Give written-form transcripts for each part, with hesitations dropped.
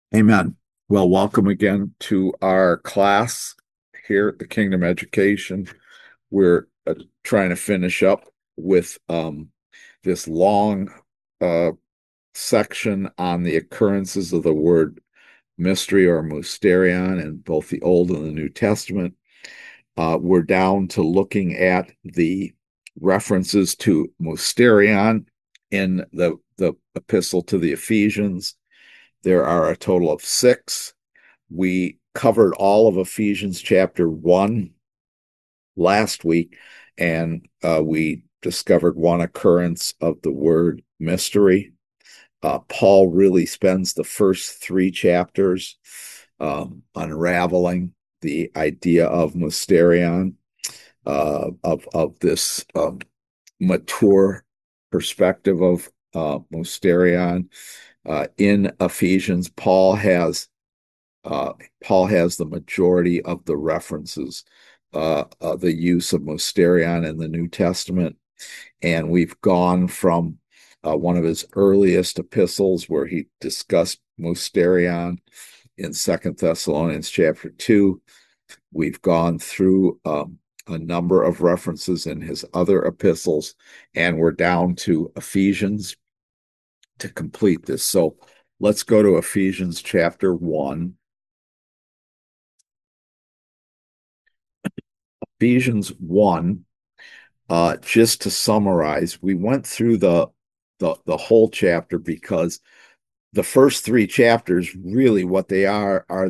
Amen. Well, welcome again to our class here at the Kingdom Education. We're trying to finish up with this long uh, section on the occurrences of the word mystery or mysterion in both the Old and the New Testament. We're down to looking at the references to mysterion in the epistle to the Ephesians. There are a total of six. We covered all of Ephesians chapter 1 last week, and we discovered one occurrence of the word mystery. Paul really spends the first three chapters unraveling the idea of mysterion, of this mature perspective of mysterion. In Ephesians, Paul has the majority of the references, the use of mysterion in the New Testament, and we've gone from one of his earliest epistles where he discussed mysterion in Second Thessalonians chapter 2. We've gone through a number of references in his other epistles, and we're down to Ephesians to complete this. So let's go to Ephesians chapter 1. Ephesians 1, just to summarize, we went through the whole chapter because the first three chapters, really what they are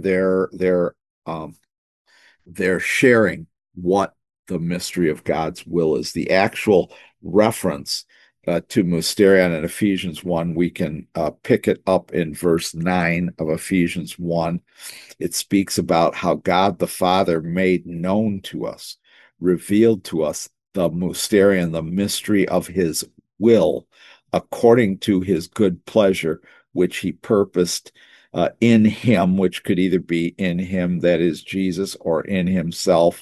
um, they're sharing what the mystery of God's will is. The actual reference to mysterion in Ephesians 1, we can pick it up in verse 9 of Ephesians 1. It speaks about how God the Father made known to us, revealed to us the mysterion, the mystery of his will, according to his good pleasure, which he purposed in him, which could either be in him, that is Jesus, or in himself.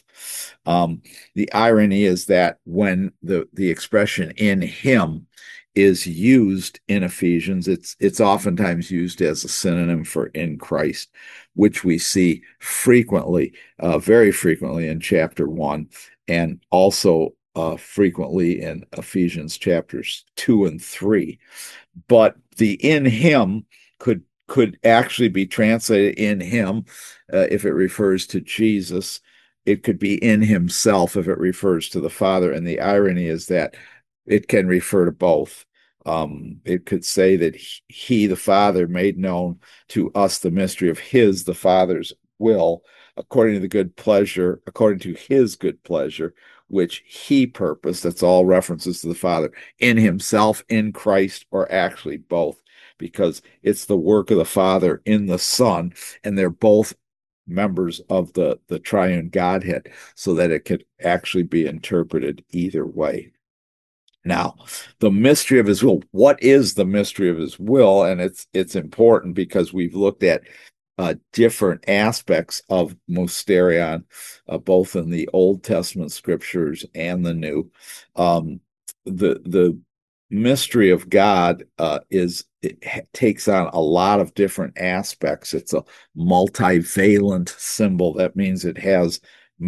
The irony is that when the expression in him is used in Ephesians, it's oftentimes used as a synonym for in Christ, which we see frequently, very frequently in chapter 1, and also frequently in Ephesians chapters 2 and 3. But the in him could actually be translated in him if it refers to Jesus. It could be in himself if it refers to the Father. And the irony is that it can refer to both. It could say that he, the Father, made known to us the mystery of his, the Father's will, according to the good pleasure, according to his good pleasure, which he purposed. That's all references to the Father in himself, in Christ, or actually both, because it's the work of the Father in the Son, and they're both members of the triune Godhead, so that it could actually be interpreted either way. Now, the mystery of his will. What is the mystery of his will? And it's important because we've looked at different aspects of mysterion, both in the Old Testament scriptures and the New. The mystery of God takes on a lot of different aspects. It's a multivalent symbol. That means it has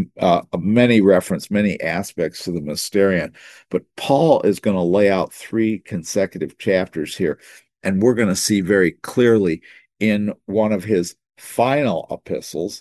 many aspects to the mysterion. But Paul is going to lay out three consecutive chapters here, and we're going to see very clearly in one of his final epistles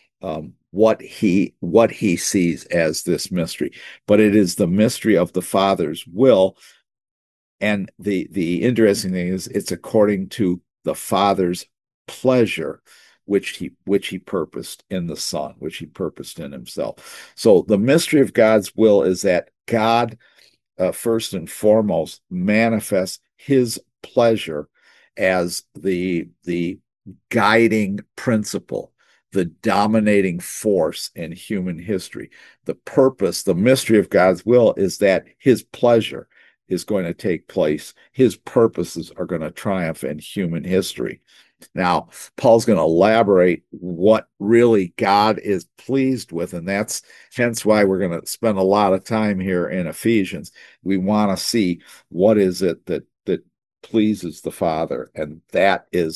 what he sees as this mystery. But it is the mystery of the Father's will, and the interesting thing is it's according to the Father's pleasure, which he purposed in the Son, which he purposed in himself. So the mystery of God's will is that God, first and foremost, manifests his pleasure as the guiding principle, the dominating force in human history. The purpose, the mystery of God's will is that his pleasure is going to take place. His purposes are going to triumph in human history. Now, Paul's going to elaborate what really God is pleased with, and that's hence why we're going to spend a lot of time here in Ephesians. We want to see what is it that pleases the Father, and that is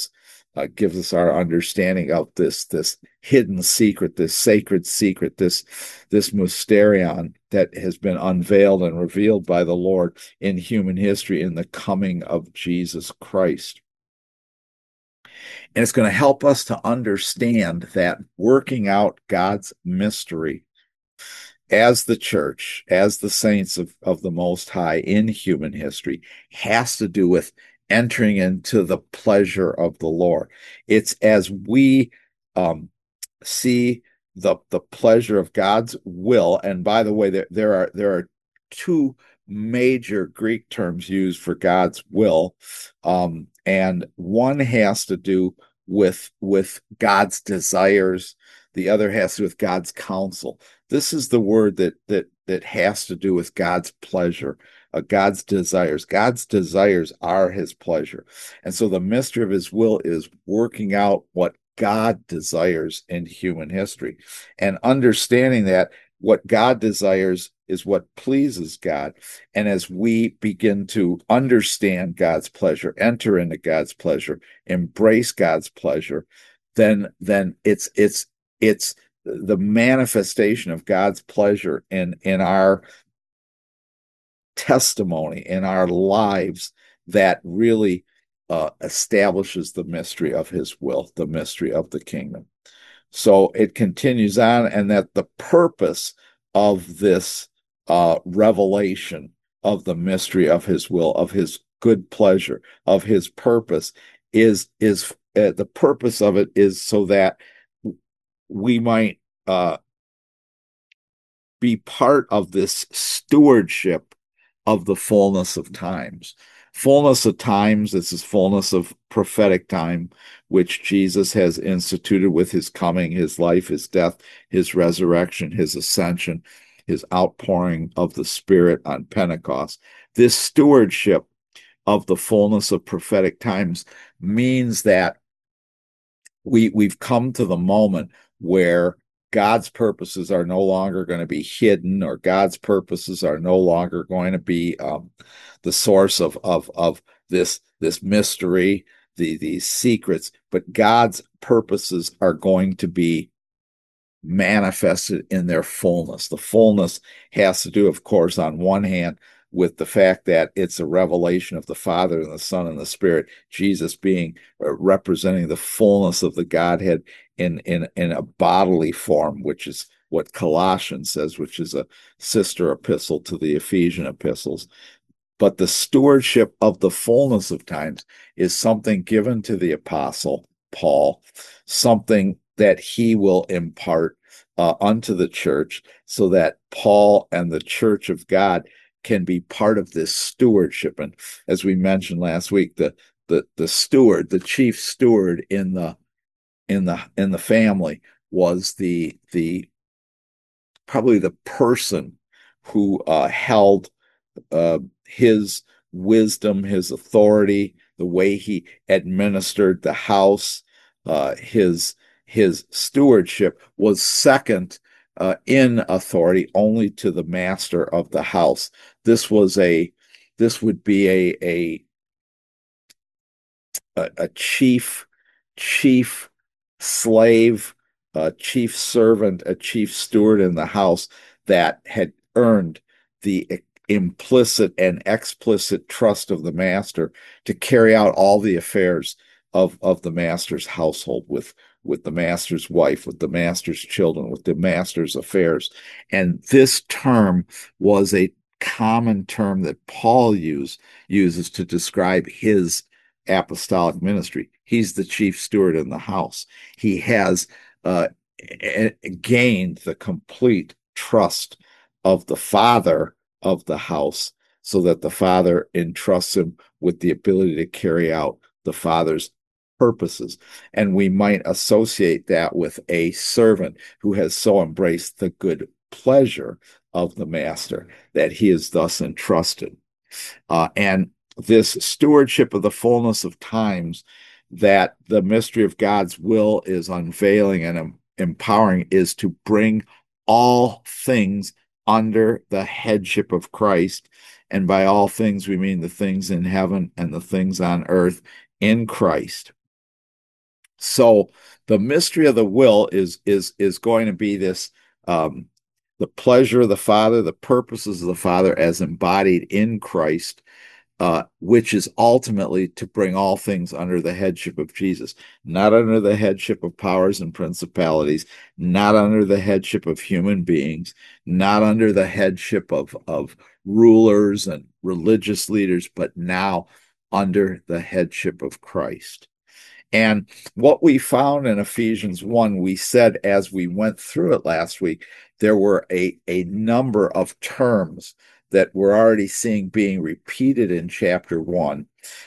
gives us our understanding of this hidden secret, this sacred secret, this mysterion that has been unveiled and revealed by the Lord in human history in the coming of Jesus Christ. And it's going to help us to understand that working out God's mystery as the church, as the saints of the Most High in human history, has to do with entering into the pleasure of the Lord. It's as we see the pleasure of God's will. And by the way, there are two major Greek terms used for God's will, and one has to do with God's desires. The other has to do with God's counsel. This is the word that has to do with God's pleasure, God's desires. God's desires are his pleasure. And so the mystery of his will is working out what God desires in human history. And understanding that what God desires is what pleases God. And as we begin to understand God's pleasure, enter into God's pleasure, embrace God's pleasure, then it's the manifestation of God's pleasure in our testimony, in our lives, that really establishes the mystery of his will, the mystery of the kingdom. So it continues on, and that the purpose of this revelation of the mystery of his will, of his good pleasure, of his purpose is the purpose of it is so that we might be part of this stewardship of the fullness of times. Fullness of times, this is fullness of prophetic time, which Jesus has instituted with his coming, his life, his death, his resurrection, his ascension, his outpouring of the Spirit on Pentecost. This stewardship of the fullness of prophetic times means that we've come to the moment where God's purposes are no longer going to be hidden, or God's purposes are no longer going to be the source of this mystery, these secrets, but God's purposes are going to be manifested in their fullness. The fullness has to do, of course, on one hand, with the fact that it's a revelation of the Father and the Son and the Spirit, Jesus being representing the fullness of the Godhead in a bodily form, which is what Colossians says, which is a sister epistle to the Ephesian epistles. But the stewardship of the fullness of times is something given to the apostle Paul, something that he will impart unto the church, so that Paul and the church of God can be part of this stewardship. And as we mentioned last week, the steward, the chief steward in the family, was the probably the person who held his wisdom, his authority, the way he administered the house, his stewardship was second in authority only to the master of the house. This would be a chief slave, a chief servant, a chief steward in the house that had earned the implicit and explicit trust of the master to carry out all the affairs of the master's household, with the master's wife, with the master's children, with the master's affairs. And this term was a common term that Paul uses to describe his apostolic ministry. He's the chief steward in the house. He has gained the complete trust of the father of the house, so that the father entrusts him with the ability to carry out the father's purposes. And we might associate that with a servant who has so embraced the good pleasure of the master that he is thus entrusted. And this stewardship of the fullness of times that the mystery of God's will is unveiling and empowering is to bring all things under the headship of Christ. And by all things, we mean the things in heaven and the things on earth in Christ. So the mystery of the will is going to be this, um, the pleasure of the Father, the purposes of the Father as embodied in Christ, which is ultimately to bring all things under the headship of Jesus, not under the headship of powers and principalities, not under the headship of human beings, not under the headship of rulers and religious leaders, but now under the headship of Christ. And what we found in Ephesians 1, we said as we went through it last week, there were a number of terms that we're already seeing being repeated in chapter 1,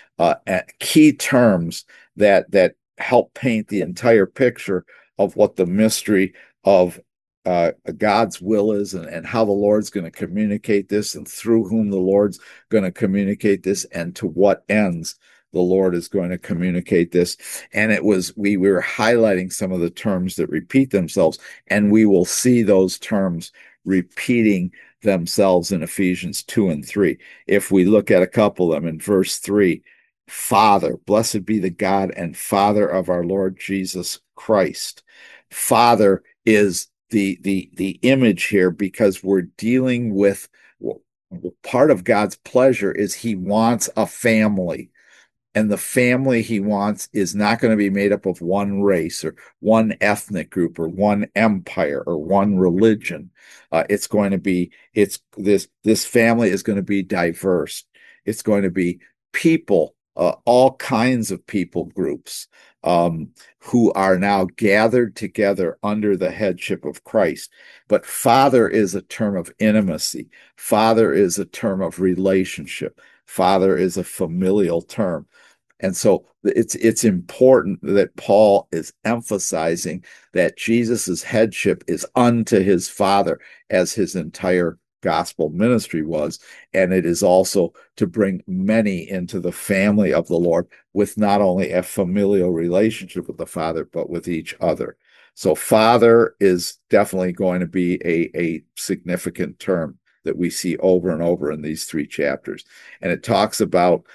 key terms that help paint the entire picture of what the mystery of God's will is, and how the Lord's going to communicate this, and through whom the Lord's going to communicate this, and to what ends the Lord is going to communicate this. And we were highlighting some of the terms that repeat themselves, and we will see those terms repeating themselves in Ephesians 2 and 3. If we look at a couple of them in verse 3, Father, blessed be the God and Father of our Lord Jesus Christ. Father is the image here, because we're dealing with part of God's pleasure is he wants a family. And the family he wants is not going to be made up of one race or one ethnic group or one empire or one religion. It's going to be, this family is going to be diverse. It's going to be people, all kinds of people groups, who are now gathered together under the headship of Christ. But Father is a term of intimacy. Father is a term of relationship. Father is a familial term. And so it's important that Paul is emphasizing that Jesus's headship is unto his Father, as his entire gospel ministry was. And it is also to bring many into the family of the Lord, with not only a familial relationship with the Father, but with each other. So Father is definitely going to be a significant term that we see over and over in these 3 chapters. And it talks about,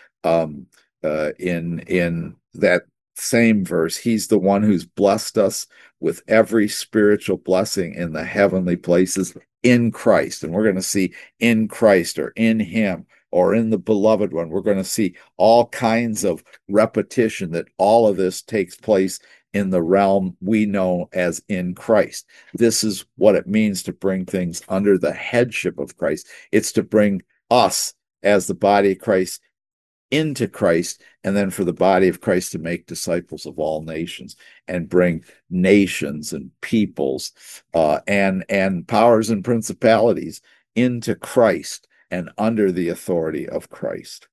in that same verse, he's the one who's blessed us with every spiritual blessing in the heavenly places in Christ. And we're going to see in Christ, or in him, or in the beloved one. We're going to see all kinds of repetition that all of this takes place in the realm we know as in Christ. This is what it means to bring things under the headship of Christ. It's to bring us as the body of Christ into Christ, and then for the body of Christ to make disciples of all nations, and bring nations and peoples, and powers and principalities into Christ and under the authority of Christ.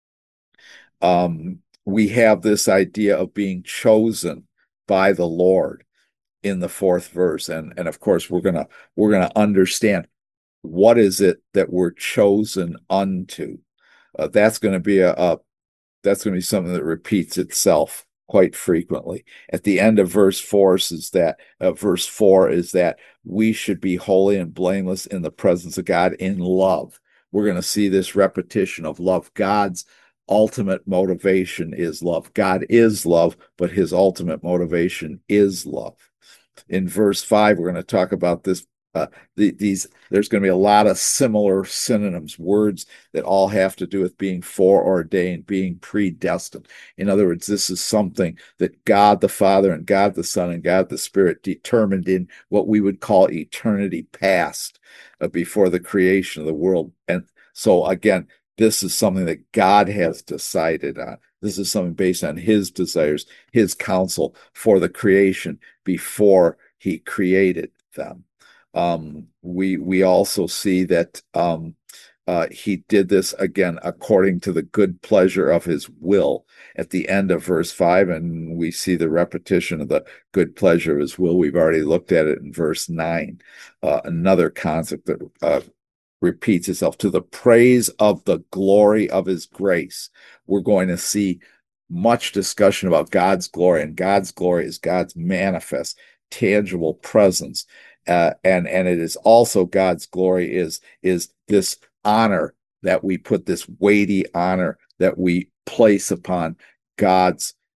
We have this idea of being chosen by the Lord in the 4th verse, and of course we're gonna understand what is it that we're chosen unto. That's going to be something that repeats itself quite frequently. At the end of verse 4 is that we should be holy and blameless in the presence of God in love. We're going to see this repetition of love. God's ultimate motivation is love. God is love, but his ultimate motivation is love. In verse 5, we're going to talk about this. There's going to be a lot of similar synonyms, words that all have to do with being foreordained, being predestined. In other words, this is something that God the Father and God the Son and God the Spirit determined in what we would call eternity past, before the creation of the world. And so again, this is something that God has decided on. This is something based on his desires, his counsel for the creation before he created them. We also see that he did this again according to the good pleasure of his will at the end of verse 5, and we see the repetition of the good pleasure of his will. We've already looked at it in verse 9. Another concept that repeats itself, to the praise of the glory of his grace. We're going to see much discussion about God's glory, and God's glory is God's manifest, tangible presence. And it is also God's glory is this honor that we put, this weighty honor that we place upon God's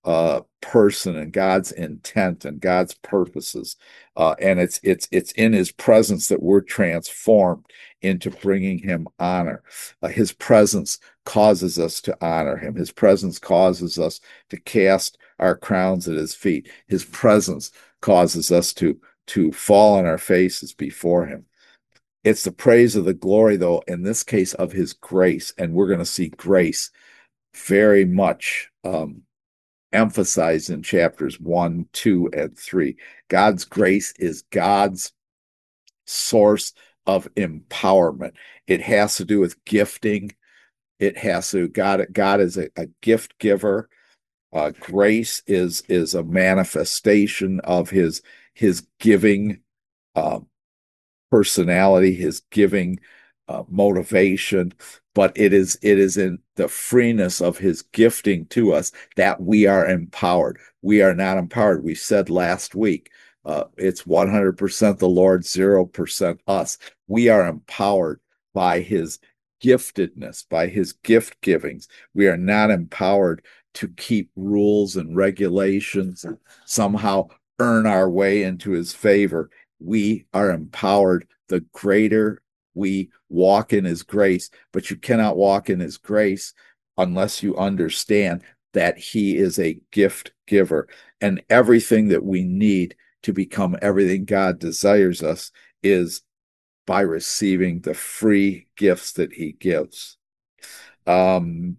person and God's intent and God's purposes. And it's in his presence that we're transformed into bringing him honor. His presence causes us to honor him. His presence causes us to cast our crowns at his feet. His presence causes us to fall on our faces before him. It's the praise of the glory, though, in this case, of his grace. And we're going to see grace very much emphasized in chapters 1, 2, and 3. God's grace is God's source of empowerment. It has to do with gifting. It has to, God is a gift giver. Grace is a manifestation of his giving personality, his giving motivation, but it is in the freeness of his gifting to us that we are empowered. We are not empowered. We said last week, it's 100% the Lord, 0% us. We are empowered by his giftedness, by his gift givings. We are not empowered to keep rules and regulations and somehow earn our way into his favor. We are empowered the greater we walk in his grace, but you cannot walk in his grace unless you understand that he is a gift giver, and everything that we need to become everything God desires us is by receiving the free gifts that he gives. Another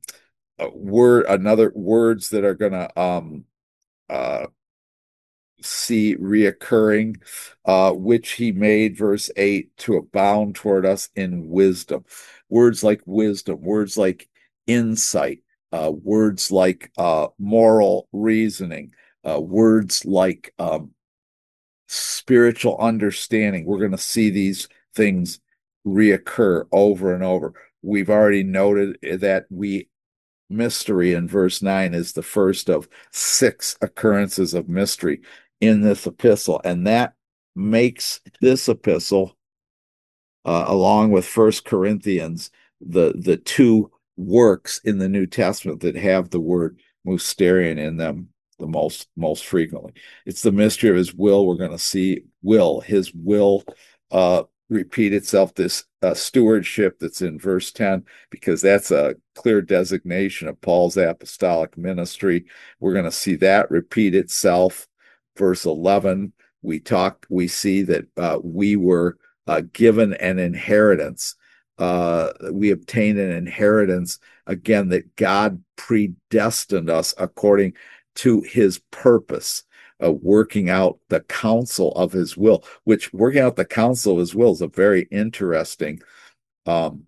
words that are going to see reoccurring, which he made, verse 8, to abound toward us in wisdom. Words like wisdom, words like insight, words like moral reasoning, words like spiritual understanding. We're going to see these things reoccur over and over. We've already noted that mystery in verse 9 is the first of 6 occurrences of mystery in this epistle, and that makes this epistle, along with First Corinthians, the 2 works in the New Testament that have the word mysterion in them the most frequently. It's the mystery of his will. We're going to see his will repeat itself, this stewardship that's in verse 10, because that's a clear designation of Paul's apostolic ministry. We're going to see that repeat itself. Verse 11, we see that we were given an inheritance. We obtained an inheritance, again, that God predestined us according to his purpose, working out the counsel of his will, which working out the counsel of his will is a very interesting term,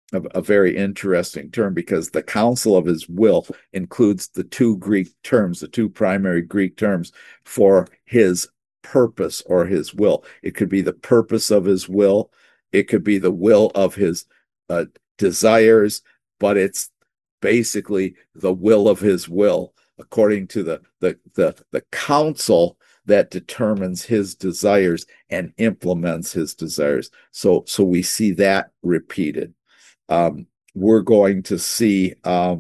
because the counsel of his will includes the 2 primary Greek terms for his purpose or his will. It could be the purpose of his will. It could be the will of his desires, but it's basically the will of his will, according to the counsel that determines his desires and implements his desires. So we see that repeated. We're going to see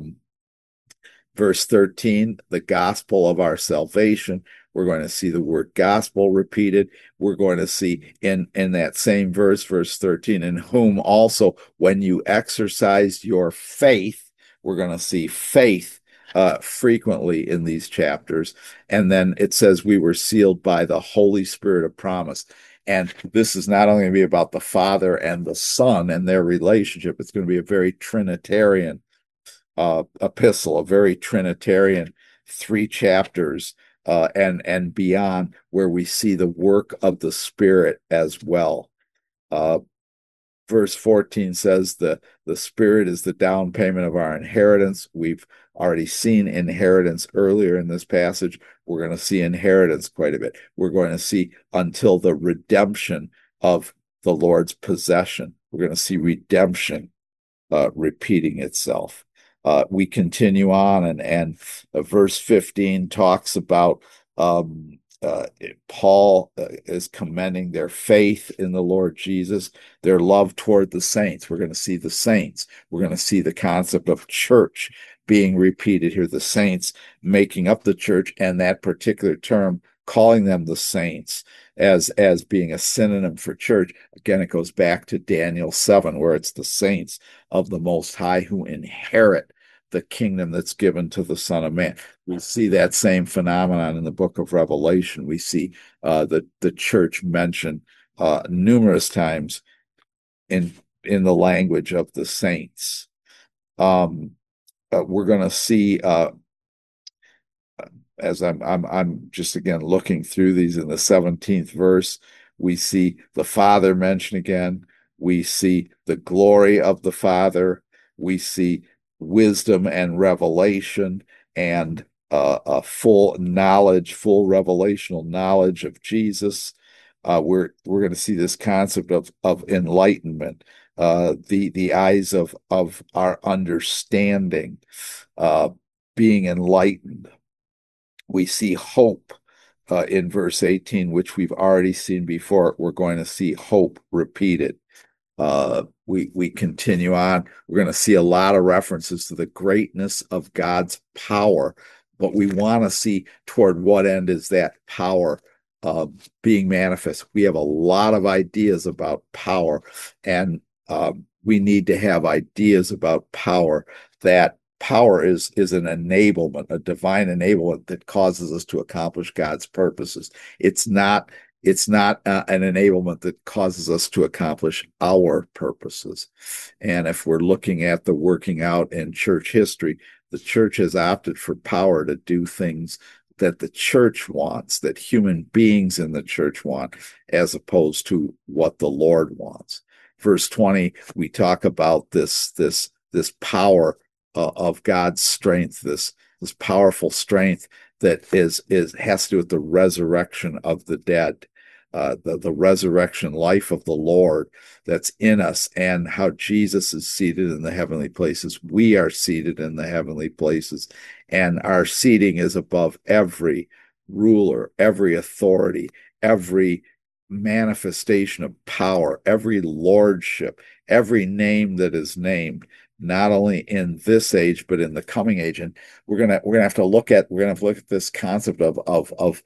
verse 13, the gospel of our salvation. We're going to see the word gospel repeated. We're going to see in that same verse 13, in whom also when you exercised your faith. We're going to see faith frequently in these chapters. And then it says we were sealed by the Holy Spirit of promise. And this is not only going to be about the Father and the Son and their relationship, it's going to be a very Trinitarian epistle, a very Trinitarian 3 chapters and beyond, where we see the work of the Spirit as well. Verse 14 says the Spirit is the down payment of our inheritance. We've already seen inheritance earlier in this passage. We're going to see inheritance quite a bit. We're going to see until the redemption of the Lord's possession. We're going to see redemption repeating itself. We continue on, and verse 15 talks about Paul is commending their faith in the Lord Jesus, their love toward the saints. We're going to see the saints. We're going to see the concept of church being repeated here, the saints making up the church, and that particular term calling them the saints as being a synonym for church. Again, it goes back to Daniel 7, where it's the saints of the Most High who inherit the kingdom that's given to the Son of Man. We see that same phenomenon in the book of Revelation. We see the church mentioned numerous times in the language of the saints. We're going to see as I'm just again looking through these in the 17th verse, we see the Father mentioned again. We see the glory of the Father. We see wisdom and revelation and a full knowledge, full revelational knowledge of Jesus. We're going to see this concept of enlightenment, the eyes of our understanding, being enlightened. We see hope in verse 18, which we've already seen before. We're going to see hope repeated. We continue on. We're going to see a lot of references to the greatness of God's power, but we want to see toward what end is that power being manifest. We have a lot of ideas about power, and we need to have ideas about power. That power is an enablement, a divine enablement that causes us to accomplish God's purposes. It's not an enablement that causes us to accomplish our purposes. And if we're looking at the working out in church history, the church has opted for power to do things that the church wants, that human beings in the church want, as opposed to what the Lord wants. Verse 20, we talk about this power of God's strength, this powerful strength that has to do with the resurrection of the dead, the resurrection life of the Lord that's in us, and how Jesus is seated in the heavenly places. We are seated in the heavenly places, and our seating is above every ruler, every authority, every manifestation of power, every lordship, every name that is named, not only in this age but in the coming age. And we're gonna have to look at this concept of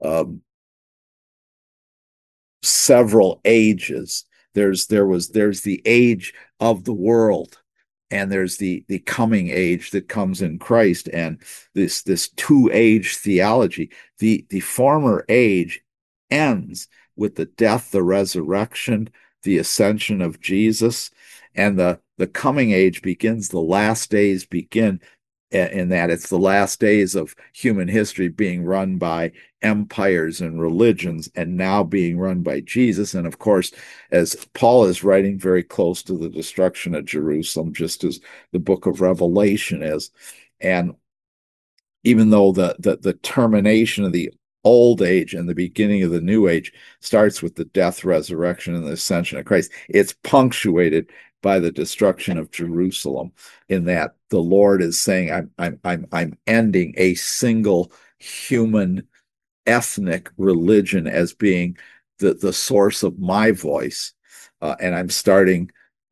several ages. There's the age of the world, and there's the coming age that comes in Christ, and this two-age theology. The former age ends with the death, the resurrection, the ascension of Jesus, and the coming age begins. The last days begin in that it's the last days of human history being run by empires and religions, and now being run by Jesus. And of course, as Paul is writing very close to the destruction of Jerusalem, just as the book of Revelation is. And even though the termination of the old age and the beginning of the new age starts with the death, resurrection, and the ascension of Christ, it's punctuated by the destruction of Jerusalem, in that the Lord is saying, I'm ending a single human ethnic religion as being the source of my voice, and I'm starting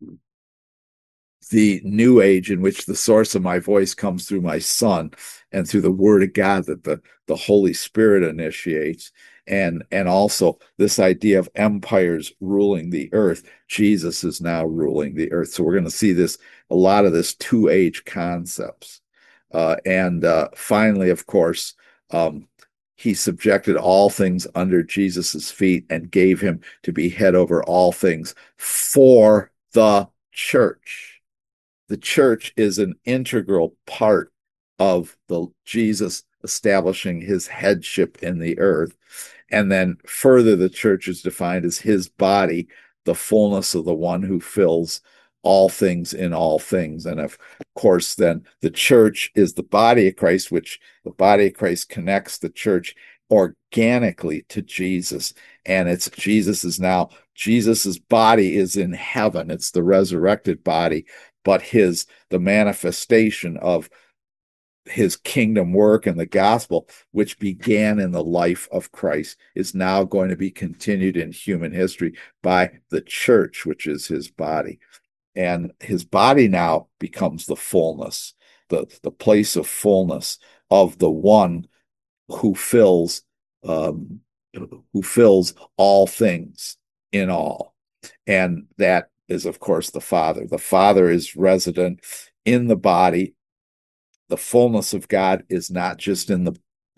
the new age in which the source of my voice comes through my Son and through the Word of God that the Holy Spirit initiates. And also this idea of empires ruling the earth. Jesus is now ruling the earth. So we're going to see a lot of this two-age concepts. And finally, of course, he subjected all things under Jesus's feet and gave him to be head over all things for the church. The church is an integral part of Jesus establishing his headship in the earth. And then further, the church is defined as his body, the fullness of the one who fills all things in all things. And of course, then the church is the body of Christ, which the body of Christ connects the church organically to Jesus. And Jesus's body is in heaven. It's the resurrected body, but the manifestation of his kingdom work and the gospel, which began in the life of Christ, is now going to be continued in human history by the church, which is his body. And his body now becomes the fullness. the place of fullness of the one who fills um, who fills all things in all. And that is, of course, the Father. The Father is resident in the body. The fullness of God is not just in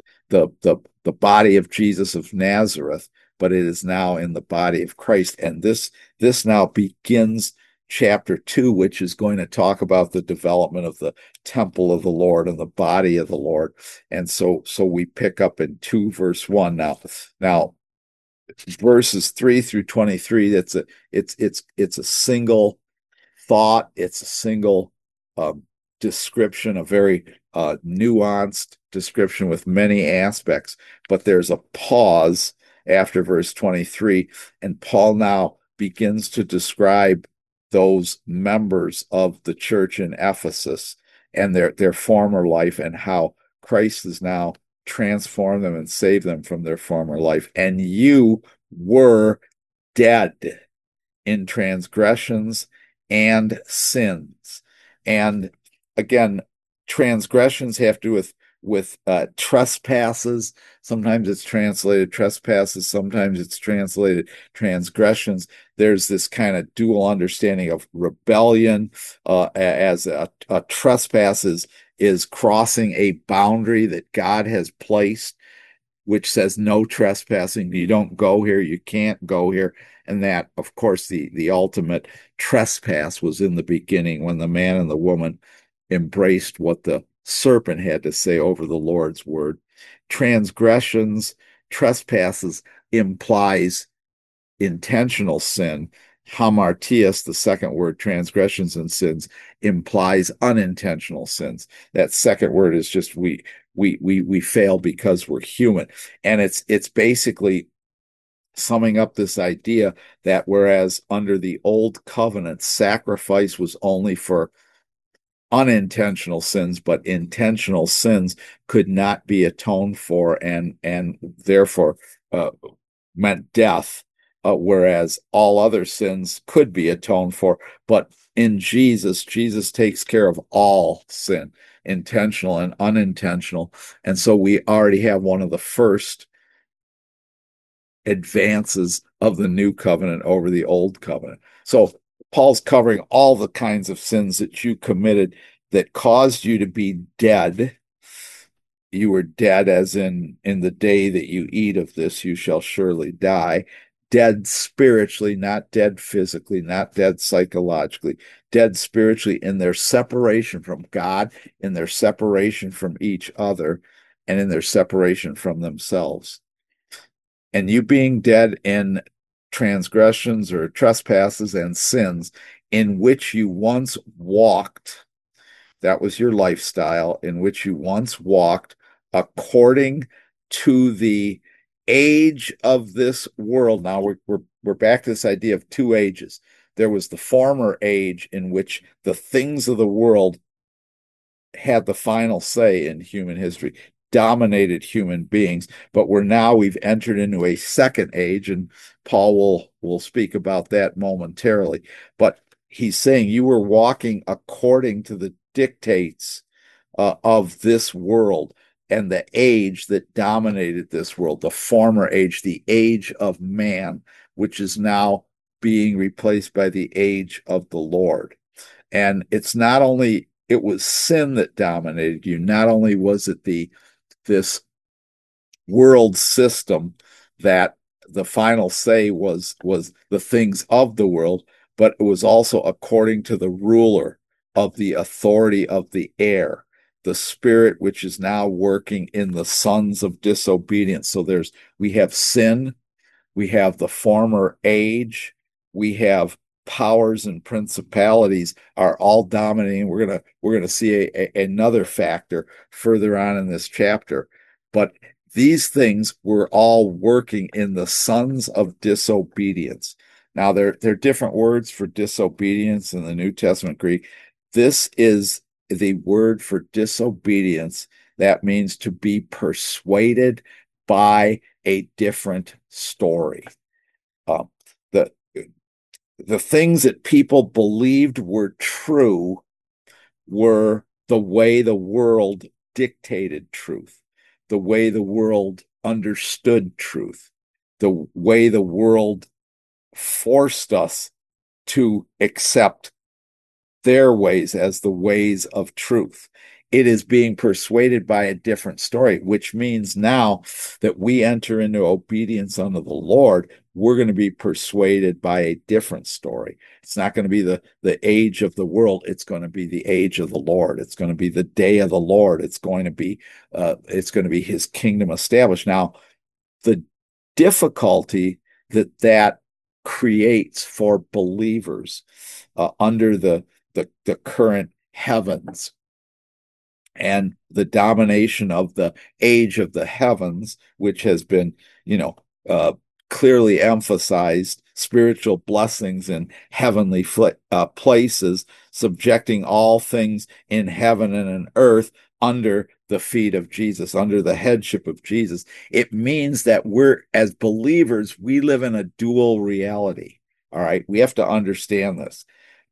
the body of Jesus of Nazareth, but it is now in the body of Christ. And this now begins chapter 2, which is going to talk about the development of the temple of the Lord and the body of the Lord. And so we pick up in 2 verse 1 now. Now verses 3 through 23, it's a single thought, it's a single description, a very nuanced description with many aspects, but there's a pause after verse 23, and Paul now begins to describe those members of the church in Ephesus and their former life, and how Christ has now transformed them and saved them from their former life. And you were dead in transgressions and sins. And again, transgressions have to do with trespasses. Sometimes it's translated trespasses, sometimes it's translated transgressions. There's this kind of dual understanding of rebellion, as a trespass is crossing a boundary that God has placed, which says no trespassing. You don't go here, you can't go here. And that, of course, the ultimate trespass was in the beginning when the man and the woman embraced what the serpent had to say over the Lord's word. Transgressions, trespasses implies intentional sin. Hamartias, the second word, transgressions and sins, implies unintentional sins. That second word is just we fail because we're human. And it's basically summing up this idea that whereas under the old covenant, sacrifice was only for unintentional sins, but intentional sins could not be atoned for, and therefore meant death, whereas all other sins could be atoned for. But in Jesus takes care of all sin, intentional and unintentional. And so we already have one of the first advances of the new covenant over the old covenant. So Paul's covering all the kinds of sins that you committed that caused you to be dead. You were dead, as in the day that you eat of this, you shall surely die. Dead spiritually, not dead physically, not dead psychologically, dead spiritually in their separation from God, in their separation from each other, and in their separation from themselves. And you being dead in transgressions or trespasses and sins in which you once walked, that was your lifestyle, in which you once walked according to the age of this world. Now we're back to this idea of two ages. There was the former age in which the things of the world had the final say in human history, dominated human beings, but we've entered into a second age, and Paul will speak about that momentarily. But he's saying you were walking according to the dictates of this world and the age that dominated this world, the former age, the age of man, which is now being replaced by the age of the Lord. And it's not only it was sin that dominated you, not only was it this world system that the final say was the things of the world, but it was also according to the ruler of the authority of the air, the spirit which is now working in the sons of disobedience. So we have sin, we have the former age, we have powers and principalities are all dominating. We're gonna see another factor further on in this chapter, but these things were all working in the sons of disobedience. Now they're different words for disobedience in the New Testament Greek. This is the word for disobedience that means to be persuaded by a different story. The things that people believed were true were the way the world dictated truth, the way the world understood truth, the way the world forced us to accept their ways as the ways of truth. It is being persuaded by a different story, which means now that we enter into obedience unto the Lord, we're going to be persuaded by a different story. It's not going to be the age of the world. It's going to be the age of the Lord. It's going to be the day of the Lord. It's going to be his kingdom established. Now, the difficulty that creates for believers under the current heavens and the domination of the age of the heavens, which has been, uh, clearly emphasized spiritual blessings in heavenly places, subjecting all things in heaven and in earth under the feet of Jesus, under the headship of Jesus. It means that as believers, we live in a dual reality. All right. We have to understand this.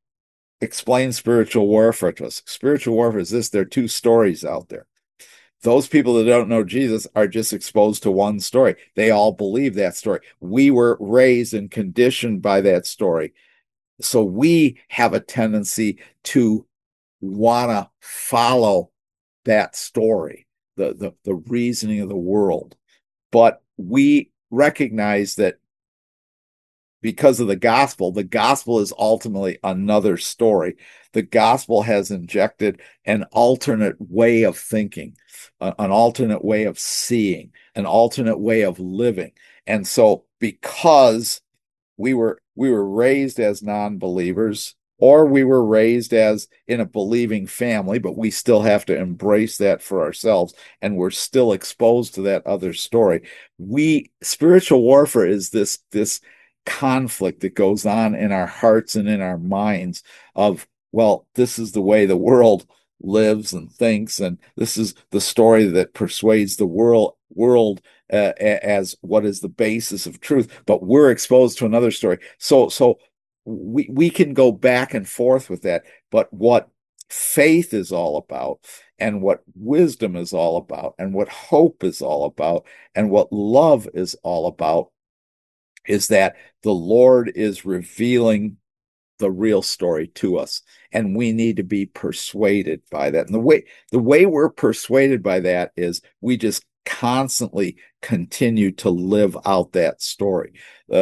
Explain spiritual warfare to us. Spiritual warfare is this: there are two stories out there. Those people that don't know Jesus are just exposed to one story. They all believe that story. We were raised and conditioned by that story. So we have a tendency to want to follow that story, the reasoning of the world. But we recognize that because of the gospel is ultimately another story. The gospel has injected an alternate way of thinking, an alternate way of seeing, an alternate way of living. And so because we were raised as non-believers, or we were raised as in a believing family, but we still have to embrace that for ourselves, and we're still exposed to that other story. Spiritual warfare is this conflict that goes on in our hearts and in our minds of, well, this is the way the world lives and thinks, and this is the story that persuades the world as what is the basis of truth, but we're exposed to another story. So we can go back and forth with that, but what faith is all about, and what wisdom is all about, and what hope is all about, and what love is all about, is that the Lord is revealing the real story to us, and we need to be persuaded by that. And the way we're persuaded by that is we just constantly continue to live out that story.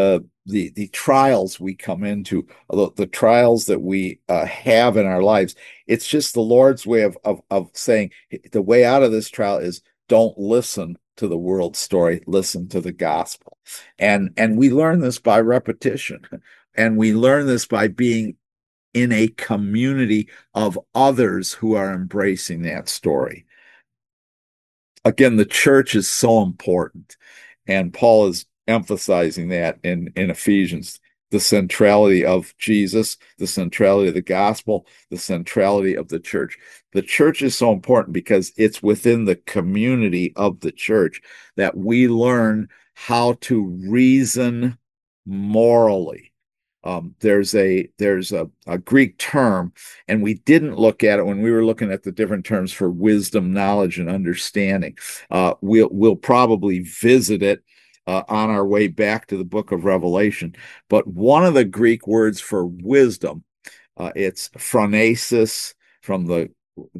The trials we come into, the trials that we have in our lives, it's just the Lord's way of saying the way out of this trial is don't listen to the world story, listen to the gospel. And we learn this by repetition. And we learn this by being in a community of others who are embracing that story. Again, the church is so important. And Paul is emphasizing that in Ephesians, the centrality of Jesus, the centrality of the gospel, the centrality of the church. The church is so important because it's within the community of the church that we learn how to reason morally. There's a Greek term, and we didn't look at it when we were looking at the different terms for wisdom, knowledge, and understanding. We'll probably visit it on our way back to the book of Revelation. But one of the Greek words for wisdom, it's phronesis, from the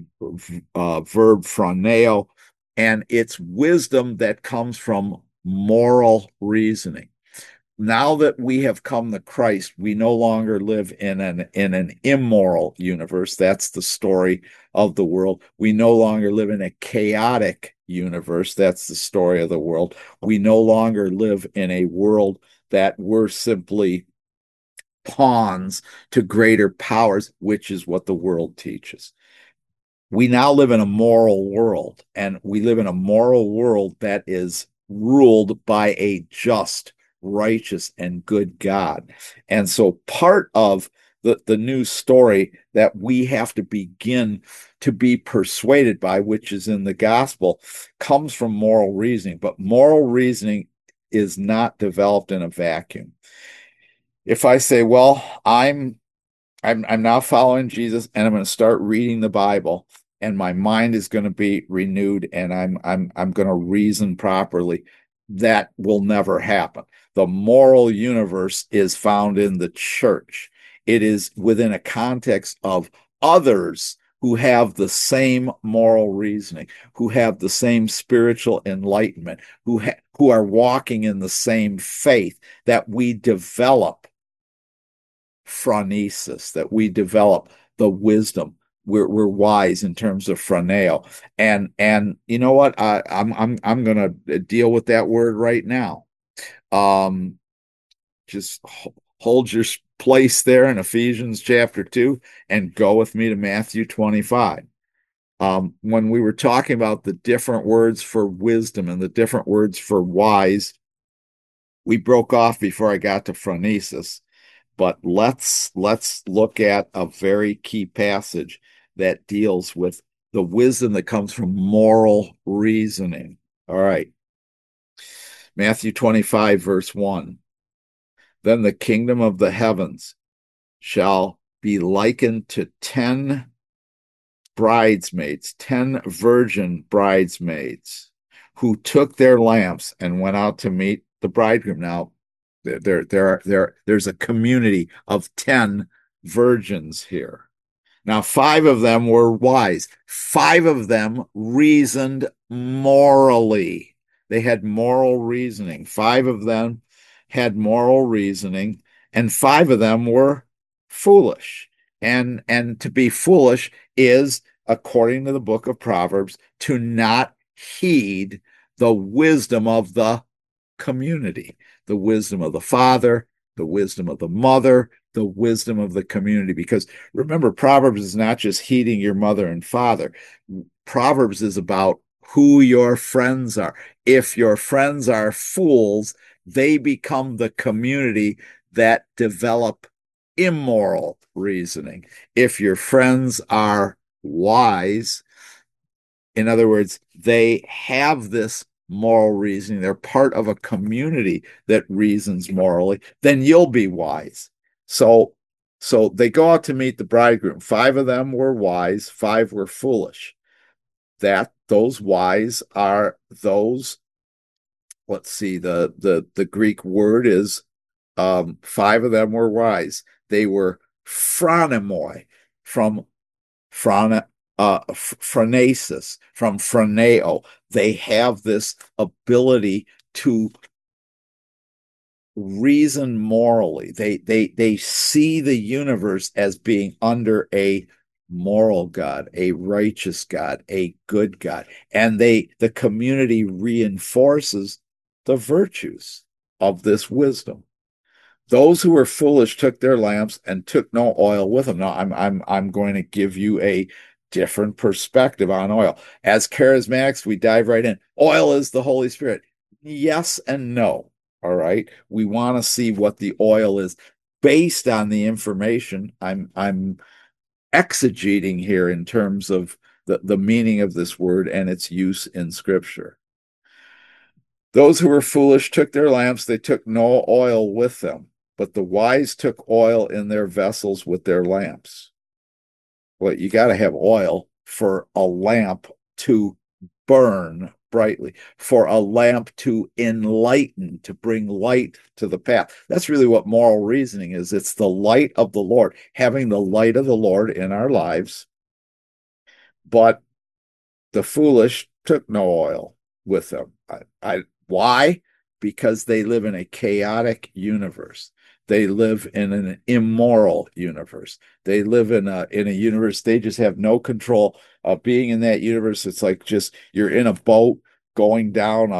verb phroneo, and it's wisdom that comes from moral reasoning. Now that we have come to Christ, we no longer live in an immoral universe. That's the story of the world. We no longer live in a chaotic universe. That's the story of the world. We no longer live in a world that we're simply pawns to greater powers, which is what the world teaches. We now live in a moral world, and we live in a moral world that is ruled by a just, righteous, and good God. And so part of the new story that we have to begin to be persuaded by, which is in the gospel, comes from moral reasoning. But moral reasoning is not developed in a vacuum. If I say, well, I'm now following Jesus and I'm going to start reading the Bible, and my mind is going to be renewed, and I'm going to reason properly. That will never happen. The moral universe is found in the church. It is within a context of others who have the same moral reasoning, who have the same spiritual enlightenment, who are walking in the same faith, that we develop phronesis, that we develop the wisdom. We're wise in terms of phroneo, and you know what? I'm going to deal with that word right now. Um, just hold your place there in Ephesians chapter 2 and go with me to Matthew 25. When we were talking about the different words for wisdom and the different words for wise, we broke off before I got to phronesis. But let's look at a very key passage that deals with the wisdom that comes from moral reasoning. All right. Matthew 25, verse 1. Then the kingdom of the heavens shall be likened to 10 bridesmaids, 10 virgin bridesmaids, who took their lamps and went out to meet the bridegroom. Now, there's a community of 10 virgins here. Now, 5 of them were wise. 5 of them reasoned morally. They had moral reasoning. 5 of them had moral reasoning, and 5 of them were foolish. And to be foolish is, according to the book of Proverbs, to not heed the wisdom of the community, the wisdom of the father, the wisdom of the mother, the wisdom of the community. Because remember, Proverbs is not just heeding your mother and father. Proverbs is about who your friends are. If your friends are fools, they become the community that develop immoral reasoning. If your friends are wise, in other words, they have this moral reasoning, they're part of a community that reasons morally, then you'll be wise. So they go out to meet the bridegroom. 5 of them were wise, 5 were foolish. Those wise are those, let's see, the Greek word is 5 of them were wise. They were phronemoi, from phronesis, from phroneo. They have this ability to reason morally. They see the universe as being under a moral God, a righteous God, a good God, and the community reinforces the virtues of this wisdom. Those who were foolish took their lamps and took no oil with them. Now, I'm going to give you a different perspective on oil. As charismatics, we dive right in. Oil is the Holy Spirit. Yes and no. All right. We want to see what the oil is based on the information I'm exegeting here in terms of the meaning of this word and its use in Scripture. Those who were foolish took their lamps, they took no oil with them, but the wise took oil in their vessels with their lamps. Well, you got to have oil for a lamp to burn brightly, for a lamp to enlighten, to bring light to the path. That's really what moral reasoning is. It's the light of the Lord, having the light of the Lord in our lives. But the foolish took no oil with them. Why? Because they live in a chaotic universe. They live in an immoral universe. They live in a universe they just have no control of. Being in that universe, it's like just you're in a boat going down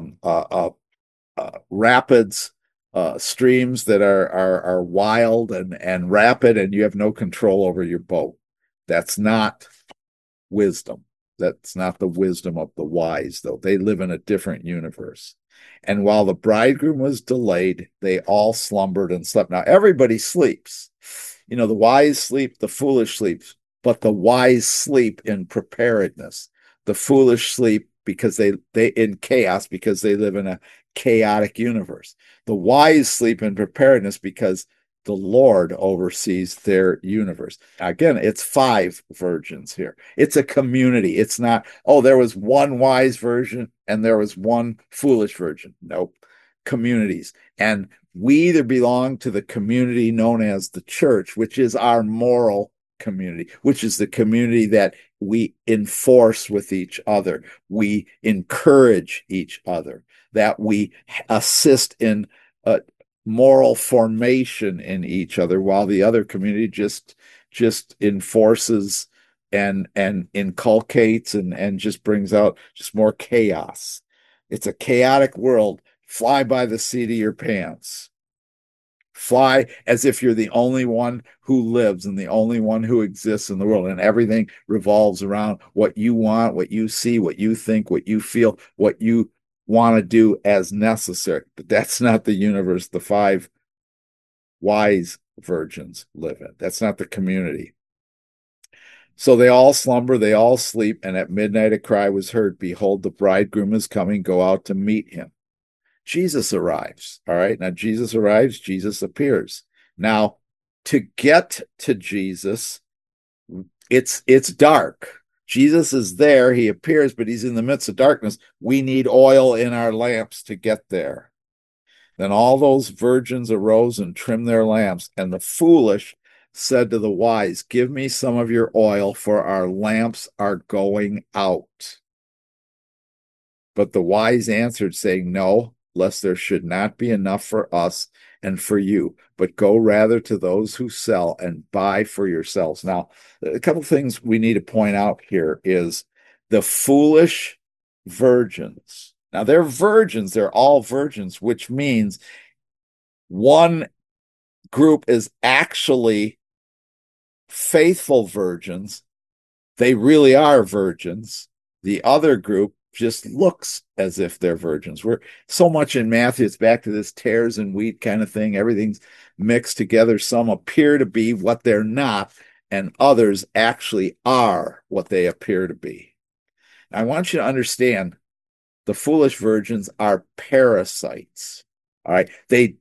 rapids, streams that are wild and rapid, and you have no control over your boat. That's not wisdom. That's not the wisdom of the wise, though. They live in a different universe. And while the bridegroom was delayed, they all slumbered and slept. Now, everybody sleeps. You know, the wise sleep, the foolish sleep, but the wise sleep in preparedness. The foolish sleep because they in chaos, because they live in a chaotic universe. The wise sleep in preparedness because The Lord oversees their universe. Again, it's 5 virgins here. It's a community. It's not, oh, there was one wise virgin and there was one foolish virgin. Nope. Communities. And we either belong to the community known as the church, which is our moral community, which is the community that we enforce with each other. We encourage each other, that we assist in moral formation in each other, while the other community just enforces and inculcates and just brings out just more chaos. It's a chaotic world. Fly by the seat of your pants. Fly as if you're the only one who lives and the only one who exists in the world, and everything revolves around what you want, what you see, what you think, what you feel, what you want to do as necessary. But that's not the universe the 5 wise virgins live in. That's not the community. So they all slumber, they all sleep, and at midnight a cry was heard, behold, the bridegroom is coming, go out to meet him. Jesus arrives. All right. Now Jesus arrives, Jesus appears. Now, to get to Jesus, it's dark. Jesus is there, he appears, but he's in the midst of darkness. We need oil in our lamps to get there. Then all those virgins arose and trimmed their lamps, and the foolish said to the wise, give me some of your oil, for our lamps are going out. But the wise answered, saying, no, lest there should not be enough for us and for you, but go rather to those who sell and buy for yourselves. Now, a couple of things we need to point out here is the foolish virgins. Now, they're virgins, they're all virgins, which means one group is actually faithful virgins. They really are virgins. The other group just looks as if they're virgins. We're so much in Matthew, it's back to this tares and wheat kind of thing. Everything's mixed together. Some appear to be what they're not, and others actually are what they appear to be. I want you to understand the foolish virgins are parasites. All right.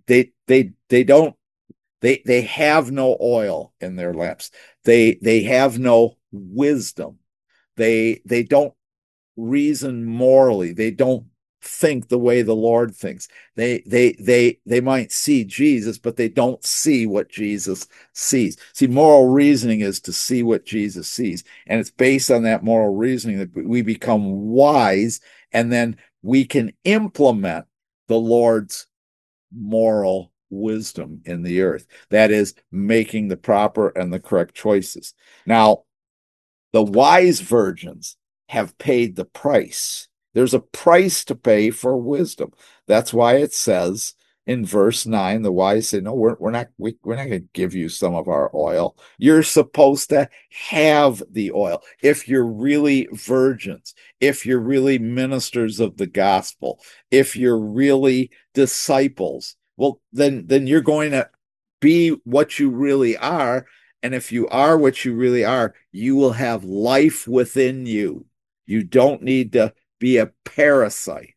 They have no oil in their lamps. They have no wisdom. They don't reason morally. They don't think the way the Lord thinks. They might see Jesus, but they don't see what Jesus sees. See, moral reasoning is to see what Jesus sees, and it's based on that moral reasoning that we become wise, and then we can implement the Lord's moral wisdom in the earth. That is, making the proper and the correct choices. Now, the wise virgins have paid the price. There's a price to pay for wisdom. That's why it says in verse 9, the wise say, no, we're not going to give you some of our oil. You're supposed to have the oil. If you're really virgins, if you're really ministers of the gospel, if you're really disciples, well, then you're going to be what you really are. And if you are what you really are, you will have life within you. You don't need to be a parasite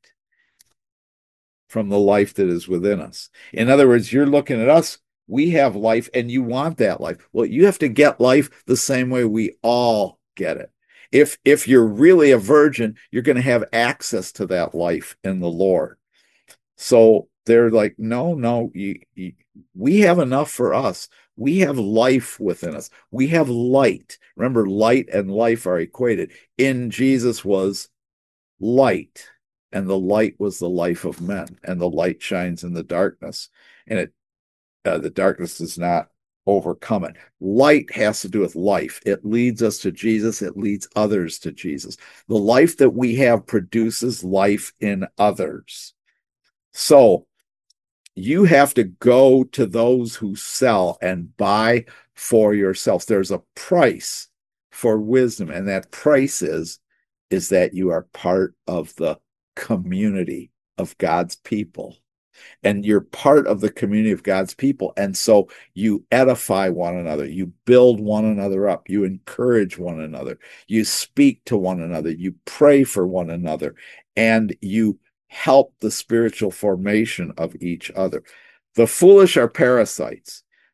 from the life that is within us. In other words, you're looking at us, we have life, and you want that life. Well, you have to get life the same way we all get it. If you're really a virgin, you're going to have access to that life in the Lord. So they're like, no, we have enough for us. We have life within us. We have light. Remember, light and life are equated. In Jesus was light, and the light was the life of men, and the light shines in the darkness, and the darkness does not overcome it. Light has to do with life. It leads us to Jesus. It leads others to Jesus. The life that we have produces life in others. So you have to go to those who sell and buy for yourselves. There's a price for wisdom, and that price is that you are part of the community of God's people. And you're part of the community of God's people. And so you edify one another. You build one another up. You encourage one another. You speak to one another. You pray for one another. And you help the spiritual formation of each other. The foolish are parasites.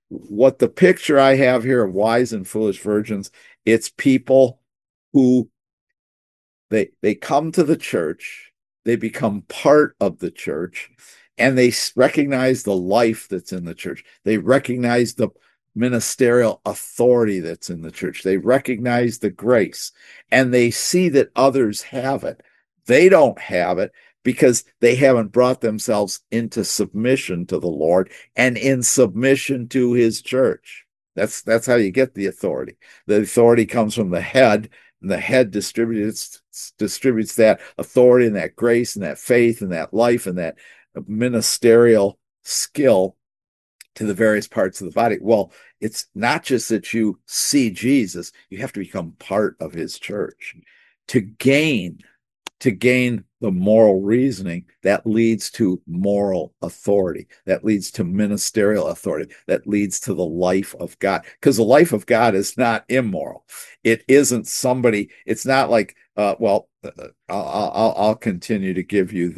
what the picture I have here of wise and foolish virgins, it's people who they come to the church, they become part of the church, and they recognize the life that's in the church. They recognize the ministerial authority that's in the church. They recognize the grace, and they see that others have it. They don't have it because they haven't brought themselves into submission to the Lord and in submission to his church. That's how you get the authority. The authority comes from the head, and the head distributes that authority and that grace and that faith and that life and that ministerial skill to the various parts of the body. Well, it's not just that you see Jesus, you have to become part of his church to gain the moral reasoning that leads to moral authority, that leads to ministerial authority, that leads to the life of God. Because the life of God is not immoral. It isn't somebody. It's not like. I'll continue to give you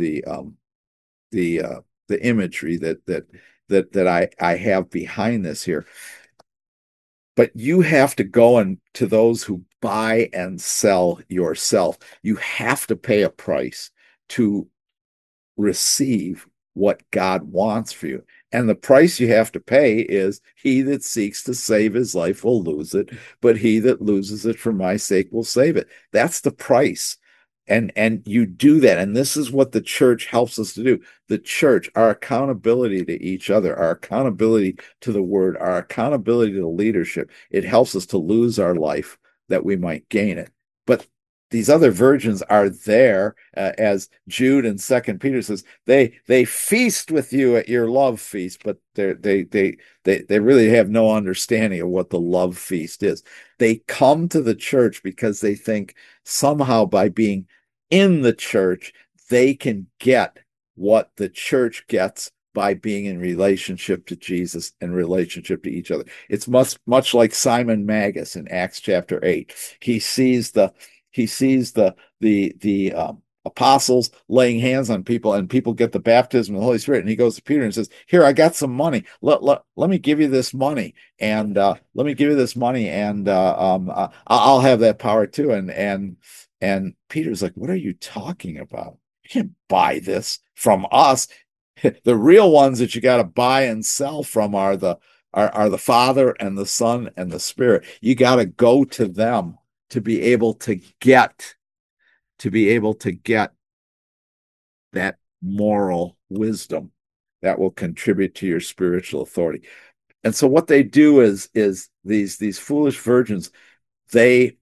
the imagery that I have behind this here. But you have to go and to those who buy and sell yourself. You have to pay a price to receive what God wants for you. And the price you have to pay is he that seeks to save his life will lose it, but he that loses it for my sake will save it. That's the price. And you do that. And this is what the church helps us to do. The church, our accountability to each other, our accountability to the word, our accountability to leadership, it helps us to lose our life that we might gain it. But these other virgins are there, as Jude and Second Peter says, they feast with you at your love feast, but they really have no understanding of what the love feast is. They come to the church because they think somehow by being in the church, they can get what the church gets by being in relationship to Jesus and relationship to each other. It's much like Simon Magus in Acts chapter 8. He sees the apostles laying hands on people, and people get the baptism of the Holy Spirit. And he goes to Peter and says, "Here, I got some money. Let me give you this money, and I'll have that power too." And Peter's like, "What are you talking about? You can't buy this from us. The real ones that you got to buy and sell from are the Father and the Son and the Spirit. You got to go to them to be able to get that moral wisdom that will contribute to your spiritual authority." And so what they do is these foolish virgins, they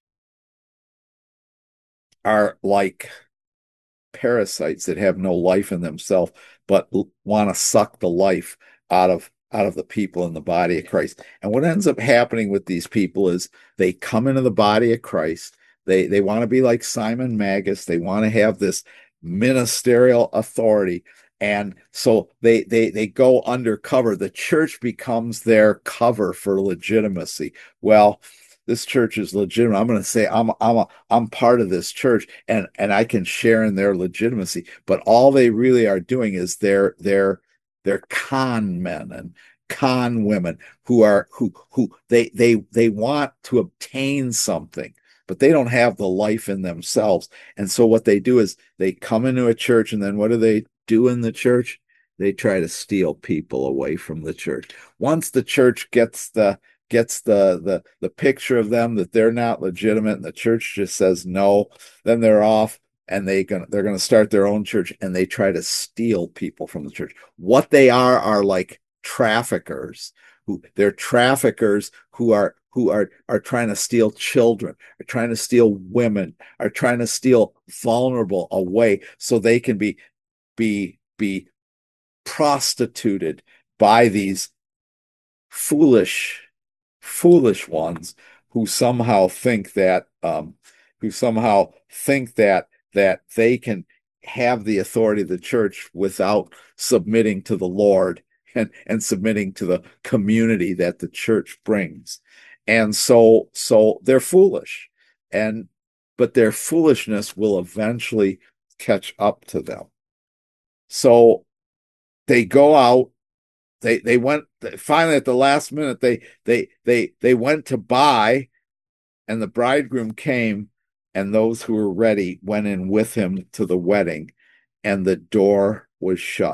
are like parasites that have no life in themselves, but want to suck the life out of the people in the body of Christ. And what ends up happening with these people is they come into the body of Christ. They want to be like Simon Magus. They want to have this ministerial authority. And so they go undercover. The church becomes their cover for legitimacy. Well, this church is legitimate. I'm going to say I'm part of this church, and I can share in their legitimacy. But all they really are doing is they're con men and con women who they want to obtain something, but they don't have the life in themselves. And so what they do is they come into a church, and then what do they do in the church? They try to steal people away from the church. Once the church gets the picture of them that they're not legitimate and the church just says no, then they're off, and they're going to start their own church, and they try to steal people from the church. What they are like traffickers. They're traffickers who are trying to steal children, are trying to steal women, are trying to steal vulnerable away so they can be prostituted by these foolish ones who somehow think that that they can have the authority of the church without submitting to the Lord and submitting to the community that the church brings. And so they're foolish, and but their foolishness will eventually catch up to them. So they go out They went finally at the last minute. They went to buy, and the bridegroom came, and those who were ready went in with him to the wedding, and the door was shut.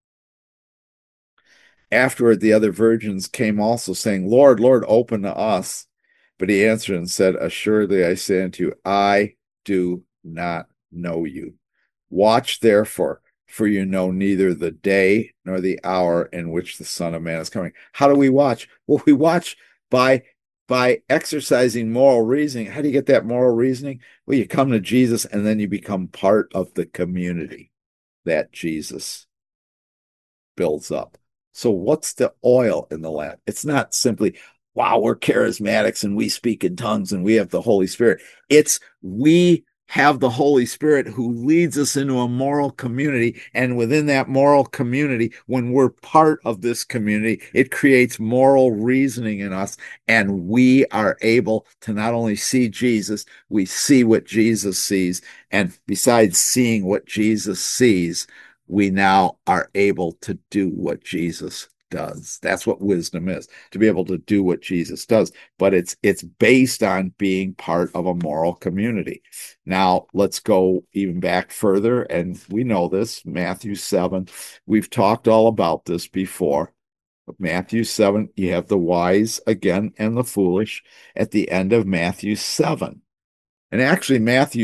Afterward, the other virgins came also, saying, Lord, Lord, open to us. But he answered and said, Assuredly, I say unto you, I do not know you. Watch therefore, for you know neither the day nor the hour in which the Son of Man is coming. How do we watch? Well, we watch by exercising moral reasoning. How do you get that moral reasoning? Well, you come to Jesus and then you become part of the community that Jesus builds up. So what's the oil in the lamp? It's not simply, wow, we're charismatics and we speak in tongues and we have the Holy Spirit. It's we have the Holy Spirit who leads us into a moral community. And within that moral community, when we're part of this community, it creates moral reasoning in us. And we are able to not only see Jesus, we see what Jesus sees. And besides seeing what Jesus sees, we now are able to do what Jesus does. That's what wisdom is, to be able to do what Jesus does. But it's based on being part of a moral community. Now, let's go even back further, and we know this, Matthew 7. We've talked all about this before. Matthew 7, you have the wise again and the foolish at the end of Matthew 7. And actually, Matthew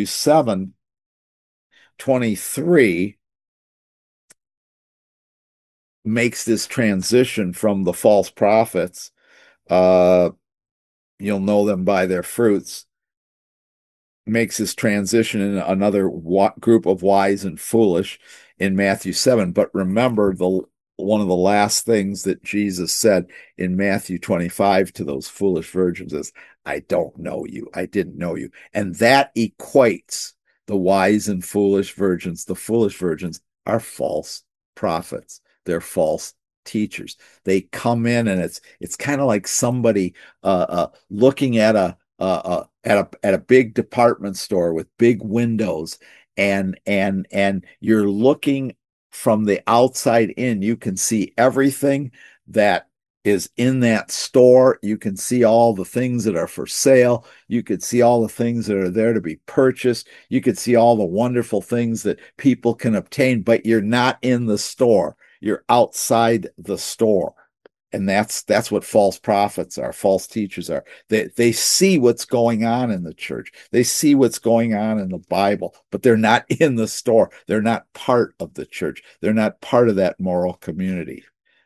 7:23 makes this transition from the false prophets. Uh, you'll know them by their fruits. Makes this transition in another group of wise and foolish in Matthew 7. But remember, one of the last things that Jesus said in Matthew 25 to those foolish virgins is, I don't know you. I didn't know you. And that equates the wise and foolish virgins. The foolish virgins are false prophets. They're false teachers. They come in, and it's kind of like somebody looking at a big department store with big windows, and you're looking from the outside in. You can see everything that is in that store. You can see all the things that are for sale. You could see all the things that are there to be purchased. You could see all the wonderful things that people can obtain, but you're not in the store. You're outside the store. And that's what false prophets are, false teachers are. They see what's going on in the church. They see what's going on in the Bible, but they're not in the store. They're not part of the church. They're not part of that moral community.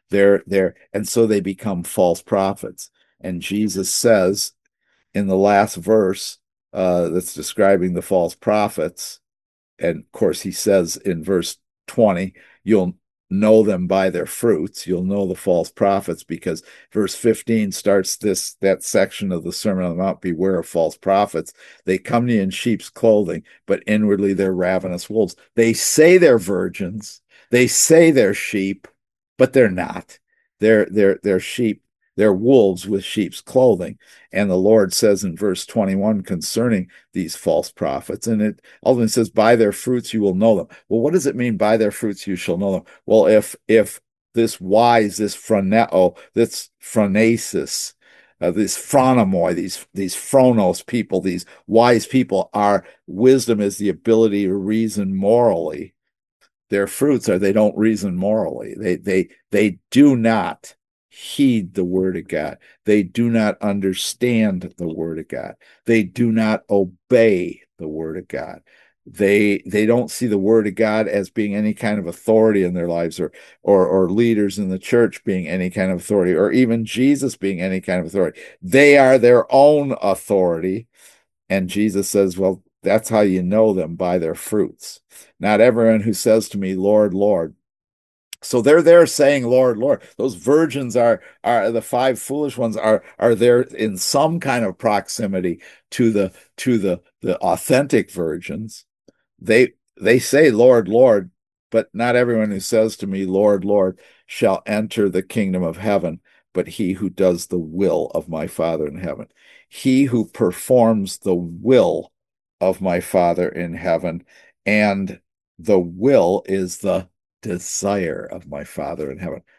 And so they become false prophets. And Jesus says in the last verse that's describing the false prophets, and of course he says in verse 20, you'll know them by their fruits. You'll know the false prophets, because verse 15 starts that section of the Sermon on the Mount, beware of false prophets. They come to you in sheep's clothing, but inwardly they're ravenous wolves. They say they're virgins, they say they're sheep, but they're not. They're sheep. They're wolves with sheep's clothing. And the Lord says in verse 21 concerning these false prophets, and it ultimately says, by their fruits you will know them. Well, what does it mean, by their fruits you shall know them? Well, if this wise, this phroneo, this phronesis, this phronomoi, these phronos people, these wise people, are wisdom is the ability to reason morally. Their fruits are they don't reason morally. They do not heed the word of God. They do not understand the word of God. They do not obey the word of God. They don't see the word of God as being any kind of authority in their lives, or leaders in the church being any kind of authority, or even Jesus being any kind of authority. They are their own authority. And Jesus says, well, that's how you know them, by their fruits. Not everyone who says to me, Lord, Lord. So they're there saying, Lord, Lord. Those virgins are the five foolish ones are there in some kind of proximity to the authentic virgins. They say, Lord, Lord, but not everyone who says to me, Lord, Lord, shall enter the kingdom of heaven, but he who does the will of my Father in heaven. He who performs the will of my Father in heaven, and the will is the desire of my Father in heaven.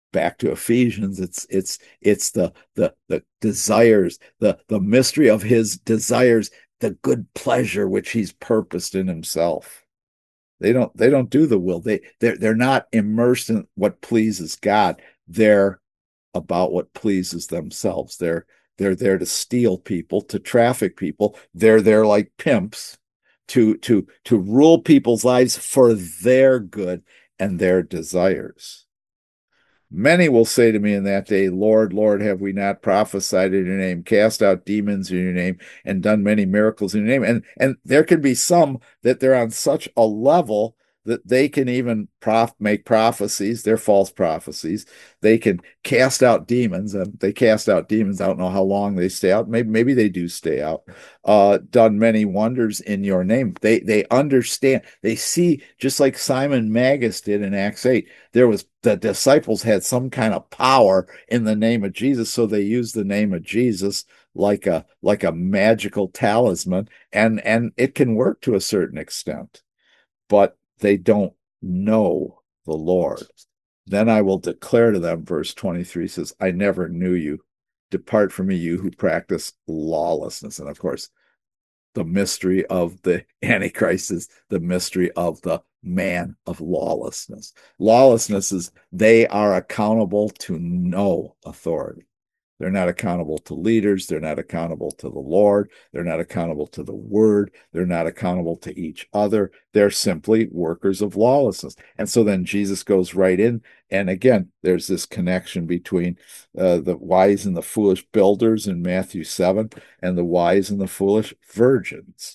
back to Ephesians, it's the desires, the mystery of his desires, the good pleasure which he's purposed in himself. They don't do the will. They're not immersed in what pleases God. They're about what pleases themselves. They're there to steal people, to traffic people. They're there like pimps to rule people's lives for their good and their desires. Many will say to me in that day, Lord, Lord, have we not prophesied in your name, cast out demons in your name, and done many miracles in your name? And there can be some that they're on such a level that they can even make prophecies. They're false prophecies. They can cast out demons. They cast out demons. I don't know how long they stay out. Maybe they do stay out. Done many wonders in your name. They understand. They see, just like Simon Magus did in Acts 8. There was the disciples had some kind of power in the name of Jesus, so they used the name of Jesus like a magical talisman, and it can work to a certain extent, but they don't know the Lord. Then I will declare to them, verse 23 says, I never knew you. Depart from me, you who practice lawlessness. And of course, the mystery of the Antichrist is the mystery of the man of lawlessness. Lawlessness is they are accountable to no authority. They're not accountable to leaders. They're not accountable to the Lord. They're not accountable to the word. They're not accountable to each other. They're simply workers of lawlessness. And so then Jesus goes right in. And again, there's this connection between the wise and the foolish builders in Matthew 7 and the wise and the foolish virgins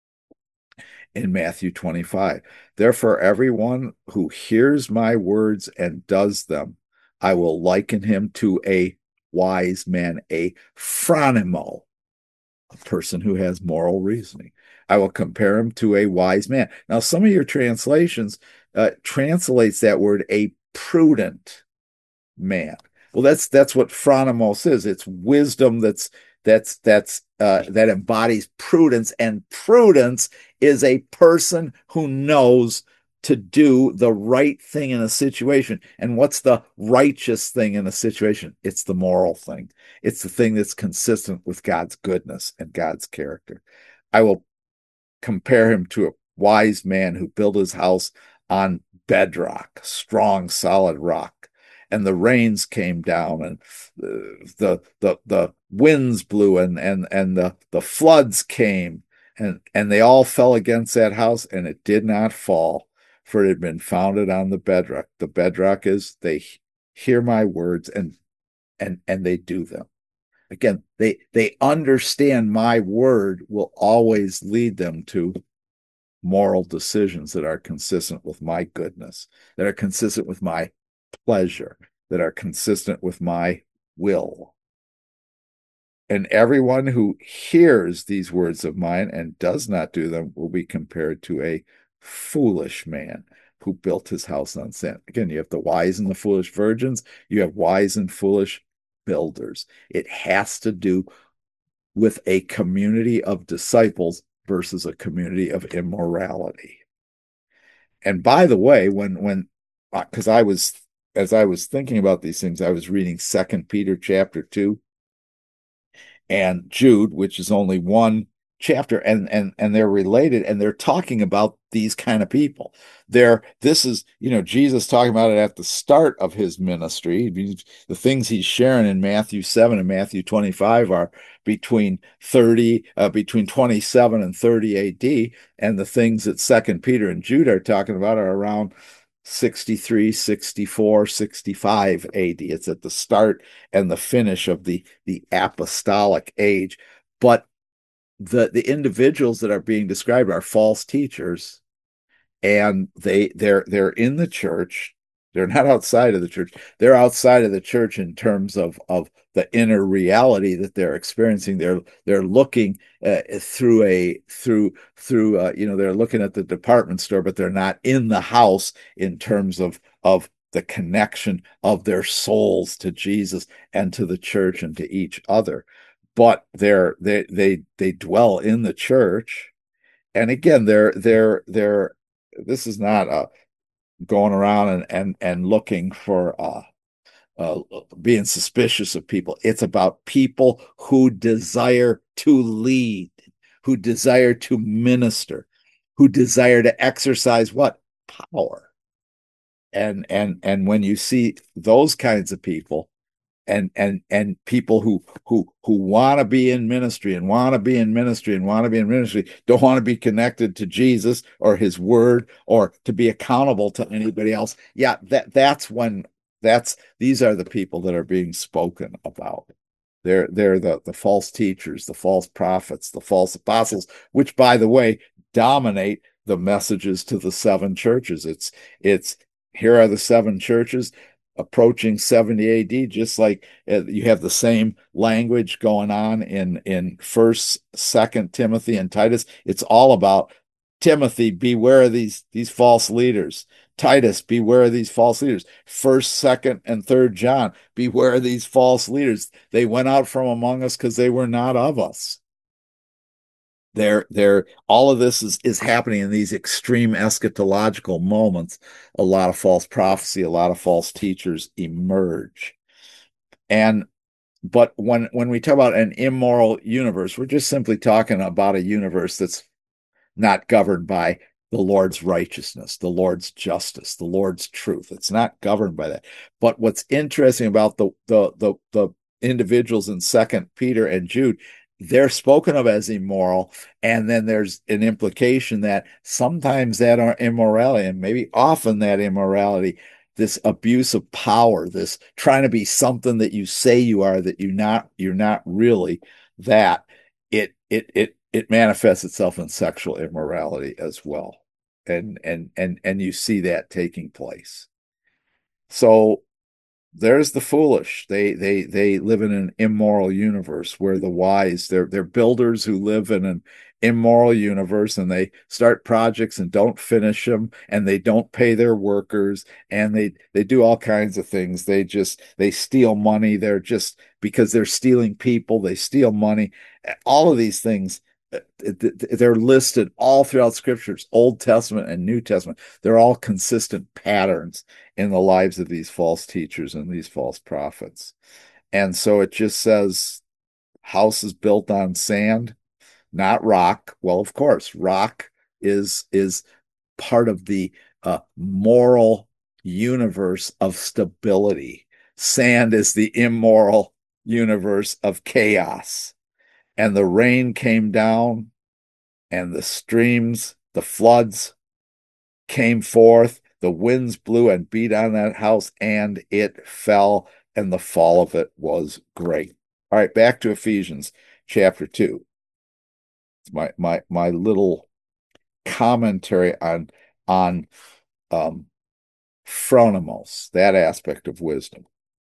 in Matthew 25. Therefore, everyone who hears my words and does them, I will liken him to a wise man, a phronimo, a person who has moral reasoning. I will compare him to a wise man. Now, some of your translations translates that word a prudent man. Well, that's what phronimos is. It's wisdom that embodies prudence, and prudence is a person who knows to do the right thing in a situation. And what's the righteous thing in a situation? It's the moral thing. It's the thing that's consistent with God's goodness and God's character. I will compare him to a wise man who built his house on bedrock, strong, solid rock. And the rains came down, and the winds blew, and the floods came, and they all fell against that house, and it did not fall, for it had been founded on the bedrock. The bedrock is they hear my words and they do them. Again, they understand my word will always lead them to moral decisions that are consistent with my goodness, that are consistent with my pleasure, that are consistent with my will. And everyone who hears these words of mine and does not do them will be compared to a foolish man who built his house on sand. Again, you have the wise and the foolish virgins, you have wise and foolish builders. It has to do with a community of disciples versus a community of immorality. And by the way, when because as I was thinking about these things, I was reading Second Peter chapter 2 and Jude, which is only one chapter, and they're related, and they're talking about these kind of people. This is, Jesus talking about it at the start of his ministry. The things he's sharing in Matthew 7 and Matthew 25 are between 27 and 30 AD, and the things that Second Peter and Jude are talking about are around 63, 64, 65 AD. It's at the start and the finish of the apostolic age. But the individuals that are being described are false teachers, and they're in the church. They're not outside of the church. They're outside of the church in terms of the inner reality that they're experiencing. They're looking through they're looking at the department store, but they're not in the house in terms of the connection of their souls to Jesus and to the church and to each other. But they dwell in the church, and again, this is not a going around and looking for being suspicious of people. It's about people who desire to lead, who desire to minister, who desire to exercise what? Power. And when you see those kinds of people, and people who want to be in ministry and want to be in ministry and want to be in ministry don't want to be connected to Jesus or his word or to be accountable to anybody else. Yeah, that's when these are the people that are being spoken about. They're the false teachers, the false prophets, the false apostles, which, by the way, dominate the messages to the seven churches. It's here are the seven churches approaching 70 AD, just like you have the same language going on in First, Second Timothy, and Titus. It's all about Timothy, beware of these false leaders. Titus, beware of these false leaders. First, Second, and Third John, beware of these false leaders. They went out from among us because they were not of us. They're all of this is happening in these extreme eschatological moments. A lot of false prophecy, a lot of false teachers emerge. And but when we talk about an immoral universe, we're just simply talking about a universe that's not governed by the Lord's righteousness, the Lord's justice, the Lord's truth. It's not governed by that. But what's interesting about the individuals in Second Peter and Jude, they're spoken of as immoral, and then there's an implication that sometimes that are immorality, and maybe often that immorality, this abuse of power, this trying to be something that you say you are that you're not really that. It manifests itself in sexual immorality as well, and you see that taking place. So there's the foolish. They live in an immoral universe where the wise, they're builders who live in an immoral universe, and they start projects and don't finish them, and they don't pay their workers, and they do all kinds of things. They steal money. They're just because they're stealing people, they steal money. All of these things, they're listed all throughout scriptures, Old Testament and New Testament. They're all consistent patterns in the lives of these false teachers and these false prophets. And so it just says house is built on sand, not rock. Well, of course, rock is part of the moral universe of stability. Sand is the immoral universe of chaos. And the rain came down, and the streams, the floods came forth, the winds blew and beat on that house, and it fell, and the fall of it was great. All right, back to Ephesians chapter 2. It's my little commentary on phronimos, that aspect of wisdom.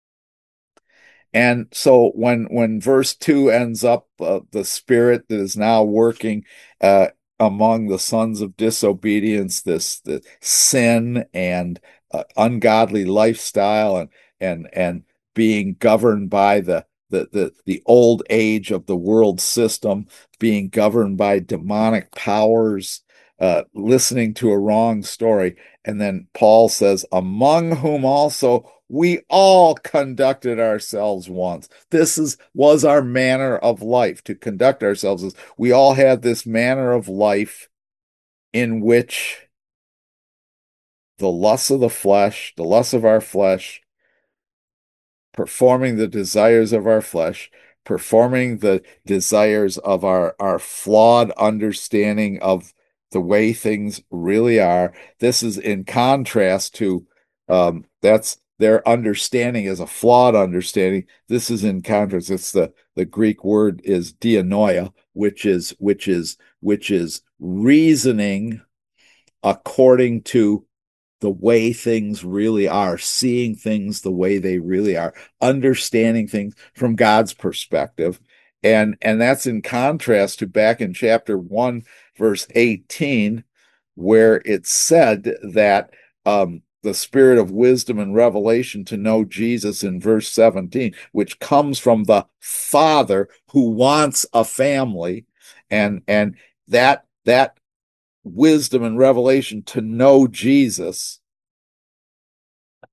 And so when verse 2 ends up, the spirit that is now working among the sons of disobedience, the sin and ungodly lifestyle, and being governed by the old age of the world system, being governed by demonic powers, listening to a wrong story. And then Paul says, among whom also we all conducted ourselves once. Was our manner of life, to conduct ourselves as we all had this manner of life in which the lusts of the flesh, the lusts of our flesh, performing the desires of our flesh, performing the desires of our flawed understanding of the way things really are. This is in contrast to that's their understanding is a flawed understanding. This is in contrast. It's the Greek word is dianoia, which is reasoning according to the way things really are, seeing things the way they really are, understanding things from God's perspective. And that's in contrast to back in chapter 1, verse 18, where it said that the spirit of wisdom and revelation to know Jesus in verse 17, which comes from the Father who wants a family, and that wisdom and revelation to know Jesus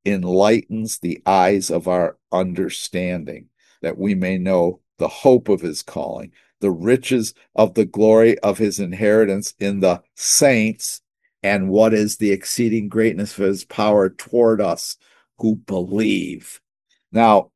enlightens the eyes of our understanding, that we may know the hope of his calling, the riches of the glory of his inheritance in the saints, and what is the exceeding greatness of his power toward us who believe. Now,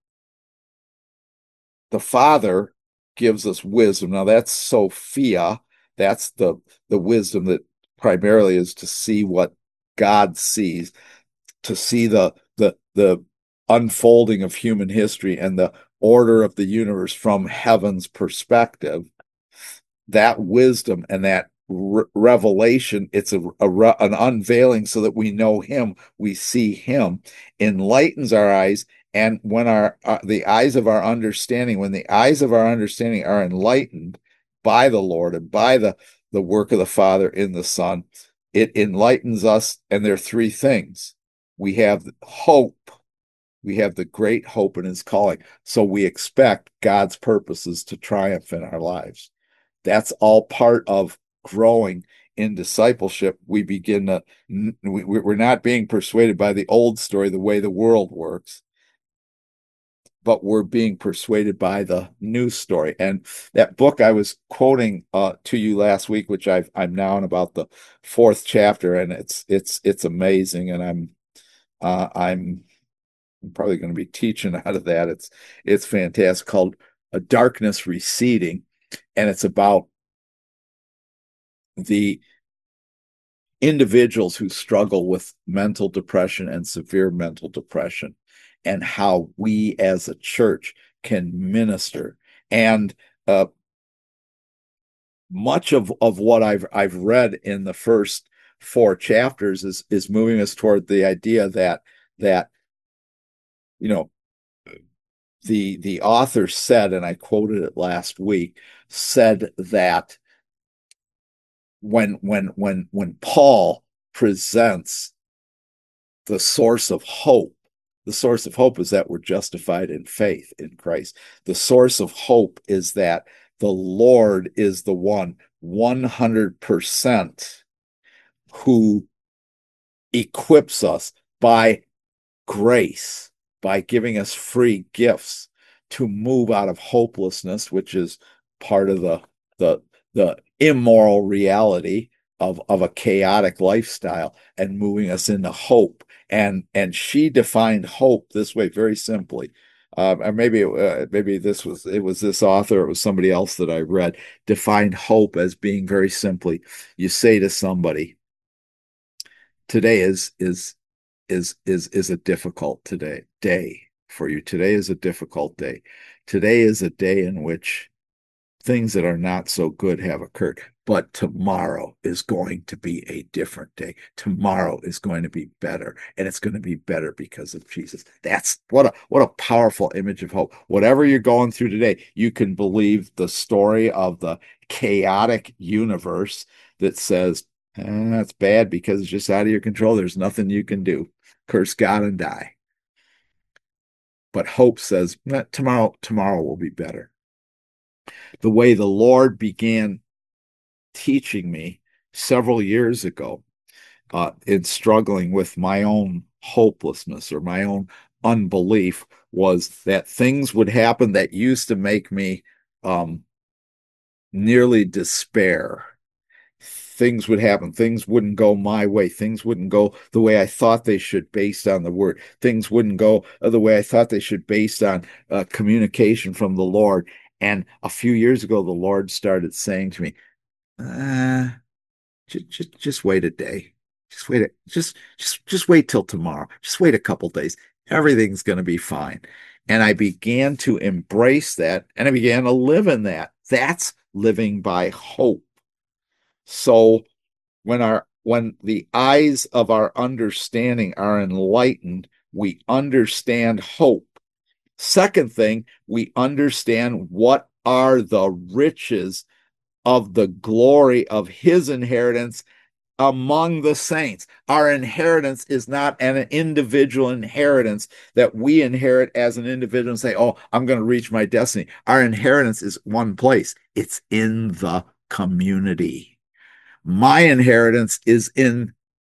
the Father gives us wisdom. Now, that's Sophia. That's the wisdom that primarily is to see what God sees, to see the unfolding of human history and the order of the universe from heaven's perspective. That wisdom and that revelation, it's an unveiling so that we know him, we see him, enlightens our eyes. And when the eyes of our understanding, when the eyes of our understanding are enlightened by the Lord and by the work of the Father in the Son, it enlightens us. And there are three things. We have hope. We have the great hope in his calling. So we expect God's purposes to triumph in our lives. That's all part of growing in discipleship. We begin to, we're not being persuaded by the old story, the way the world works, but we're being persuaded by the new story. And that book I was quoting to you last week, which I'm now in about the fourth chapter, and it's amazing. And I'm probably going to be teaching out of that. It's fantastic, called A Darkness Receding, and it's about the individuals who struggle with mental depression and severe mental depression, and how we as a church can minister. And much of what I've read in the first four chapters is moving us toward the idea that you know the author said, and I quoted it last week, said that when Paul presents the source of hope, the source of hope is that we're justified in faith in Christ. The source of hope is that the Lord is the one 100% who equips us by grace, by giving us free gifts to move out of hopelessness, which is part of the immoral reality of a chaotic lifestyle, and moving us into hope. And she defined hope this way, very simply. Or maybe it was this author, it was somebody else that I read, defined hope as being very simply, you say to somebody, today is a difficult day for you. Today is a difficult day. Today is a day in which things that are not so good have occurred. But tomorrow is going to be a different day. Tomorrow is going to be better, and it's going to be better because of Jesus. That's what a powerful image of hope. Whatever you're going through today, you can believe the story of the chaotic universe that says, that's bad because it's just out of your control. There's nothing you can do. Curse God and die. But hope says, tomorrow will be better. The way the Lord began teaching me several years ago in struggling with my own hopelessness or my own unbelief was that things would happen that used to make me nearly despair. Things would happen. Things wouldn't go my way. Things wouldn't go the way I thought they should based on the word. Things wouldn't go the way I thought they should based on communication from the Lord. And a few years ago, the Lord started saying to me, just wait a day. Just wait till tomorrow. Just wait a couple days. Everything's going to be fine. And I began to embrace that, and I began to live in that. That's living by hope. So when the eyes of our understanding are enlightened, we understand hope. Second thing, we understand what are the riches of the glory of his inheritance among the saints. Our inheritance is not an individual inheritance that we inherit as an individual and say, oh, I'm going to reach my destiny. Our inheritance is one place. It's in the community. My inheritance is in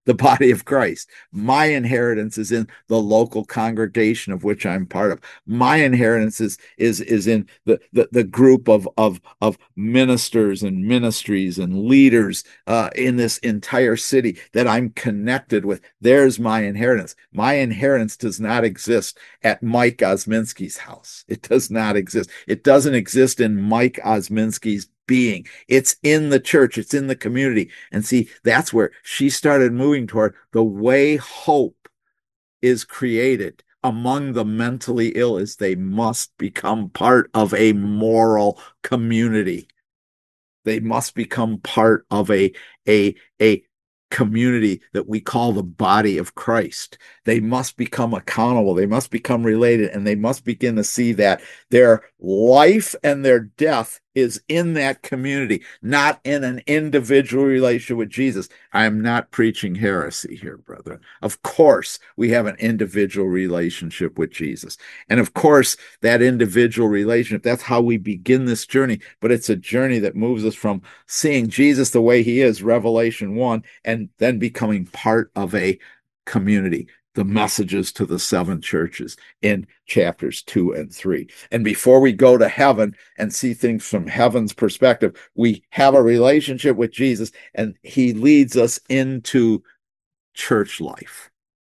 the body of Christ. My inheritance is in the local congregation of which I'm part of. My inheritance is in the group of ministers and ministries and leaders in this entire city that I'm connected with. There's my inheritance. My inheritance does not exist at Mike Osminski's house. It does not exist. It doesn't exist in Mike Osminski's being. It's in the church. It's in the community. And see, that's where she started moving toward the way hope is created among the mentally ill is they must become part of a moral community. They must become part of a community that we call the body of Christ. They must become accountable. They must become related, and they must begin to see that their life and their death is in that community, not in an individual relationship with Jesus. I am not preaching heresy here, brethren. Of course, we have an individual relationship with Jesus. And of course, that individual relationship, that's how we begin this journey. But it's a journey that moves us from seeing Jesus the way he is, Revelation 1, and then becoming part of a community, the messages to the seven churches in chapters 2 and 3. And before we go to heaven and see things from heaven's perspective, we have a relationship with Jesus, and he leads us into church life.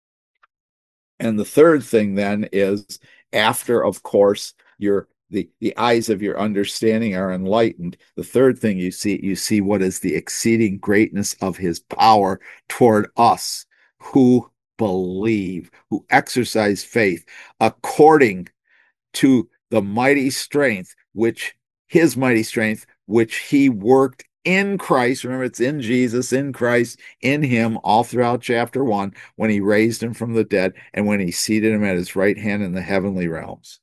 And the third thing then is, after, of course, the eyes of your understanding are enlightened, the third thing you see what is the exceeding greatness of his power toward us who believe, who exercise faith, according to the mighty strength, his mighty strength, which he worked in Christ. Remember, it's in Jesus, in Christ, in him, all throughout chapter 1, when he raised him from the dead and when he seated him at his right hand in the heavenly realms.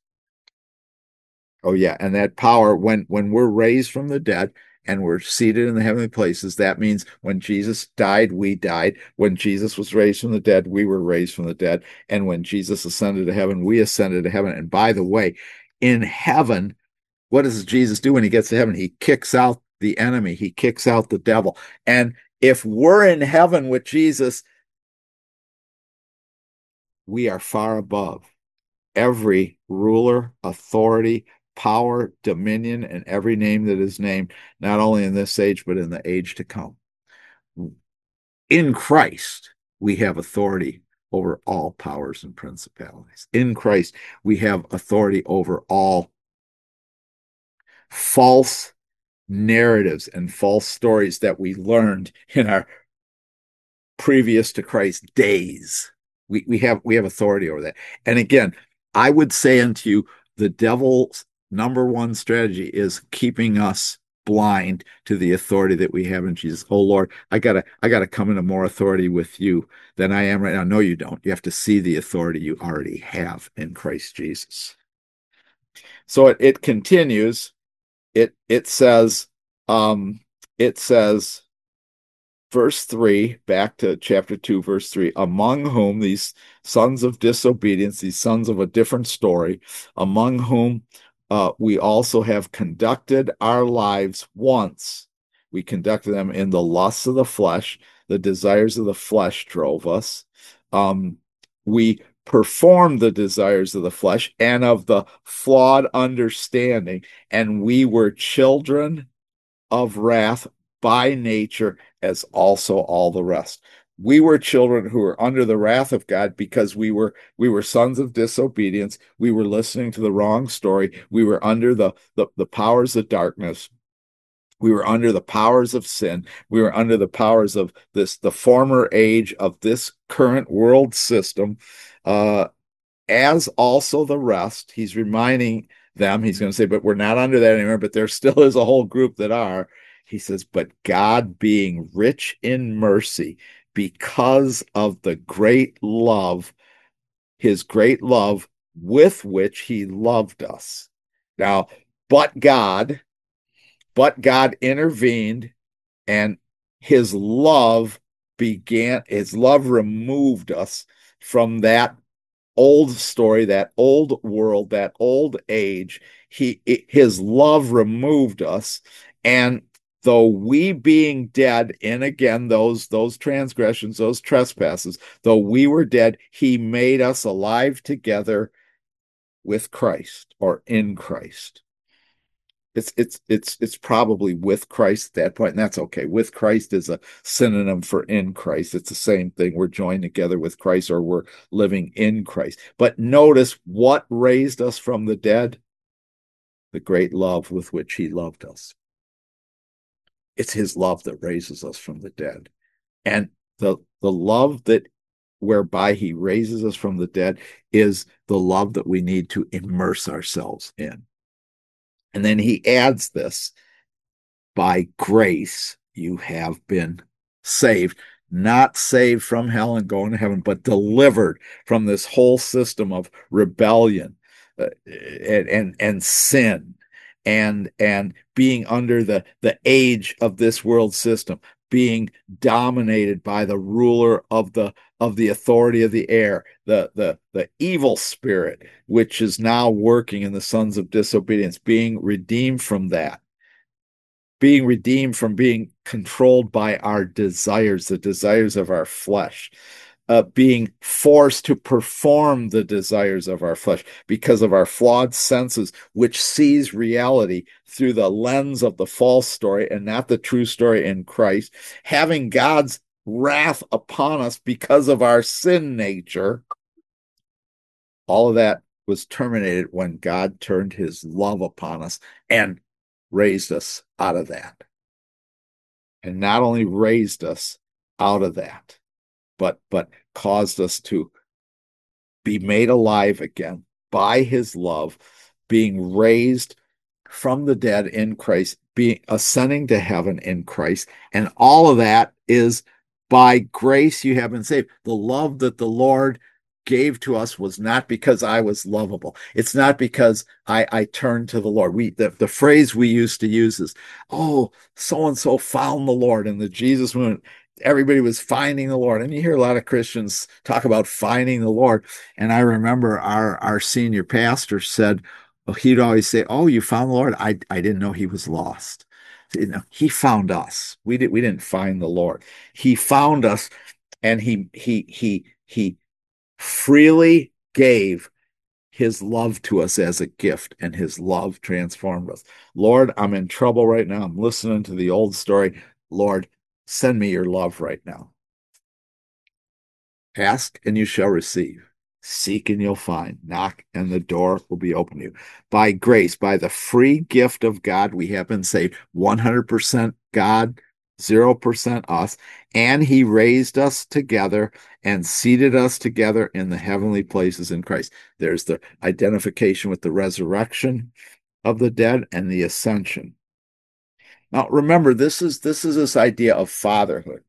Oh yeah, and that power, when we're raised from the dead and we're seated in the heavenly places, that means when Jesus died, we died. When Jesus was raised from the dead, we were raised from the dead. And when Jesus ascended to heaven, we ascended to heaven. And by the way, in heaven, what does Jesus do when he gets to heaven? He kicks out the enemy. He kicks out the devil. And if we're in heaven with Jesus, we are far above every ruler, authority, power, dominion, and every name that is named, not only in this age, but in the age to come. In Christ, we have authority over all powers and principalities. In Christ, we have authority over all false narratives and false stories that we learned in our previous to Christ days. We have authority over that. And again, I would say unto you, the devil's number one strategy is keeping us blind to the authority that we have in Jesus. Oh Lord, I gotta come into more authority with you than I am right now. No, you don't. You have to see the authority you already have in Christ Jesus. So it continues. It says, verse 3, back to chapter 2, verse 3, among whom these sons of disobedience, these sons of a different story, among whom we also have conducted our lives once. We conducted them in the lusts of the flesh, the desires of the flesh drove us. We performed the desires of the flesh and of the flawed understanding, and we were children of wrath by nature, as also all the rest. We were children who were under the wrath of God because we were sons of disobedience. We were listening to the wrong story. We were under the powers of darkness. We were under the powers of sin. We were under the powers of the former age of this current world system, as also the rest. He's reminding them, he's going to say, but we're not under that anymore, but there still is a whole group that are. He says, but God being rich in mercy, because of the great love, his great love with which he loved us. Now, but God intervened, and his love removed us from that old story, that old world, that old age. His love removed us, and though we being dead in, again, those transgressions, those trespasses, though we were dead, he made us alive together with Christ, or in Christ. It's probably with Christ at that point, and that's okay. With Christ is a synonym for in Christ. It's the same thing. We're joined together with Christ, or we're living in Christ. But notice what raised us from the dead: the great love with which he loved us. It's his love that raises us from the dead. And the love that whereby he raises us from the dead is the love that we need to immerse ourselves in. And then he adds this: by grace you have been saved, not saved from hell and going to heaven, but delivered from this whole system of rebellion, and sin, and being under the age of this world system, being dominated by the ruler of the authority of the air, the evil spirit, which is now working in the sons of disobedience, being redeemed from that, being redeemed from being controlled by our desires, the desires of our flesh, being forced to perform the desires of our flesh because of our flawed senses, which sees reality through the lens of the false story and not the true story in Christ, having God's wrath upon us because of our sin nature. All of that was terminated when God turned his love upon us and raised us out of that. And not only raised us out of that, but caused us to be made alive again by his love, being raised from the dead in Christ, being ascending to heaven in Christ. And all of that is by grace you have been saved. The love that the Lord gave to us was not because I was lovable. It's not because I turned to the Lord. The phrase we used to use is, oh, so and so found the Lord in the Jesus movement. Everybody was finding the Lord. And you hear a lot of Christians talk about finding the Lord. And I remember our senior pastor said, he'd always say, oh, you found the Lord. I didn't know he was lost. He found us. We didn't find the Lord. He found us, and he freely gave his love to us as a gift, and his love transformed us. Lord, I'm in trouble right now. I'm listening to the old story. Lord, send me your love right now. Ask and you shall receive. Seek and you'll find. Knock and the door will be open to you. By grace, by the free gift of God, we have been saved. 100% God, 0% us. And he raised us together and seated us together in the heavenly places in Christ. There's the identification with the resurrection of the dead and the ascension. Now, remember, this is this idea of fatherhood.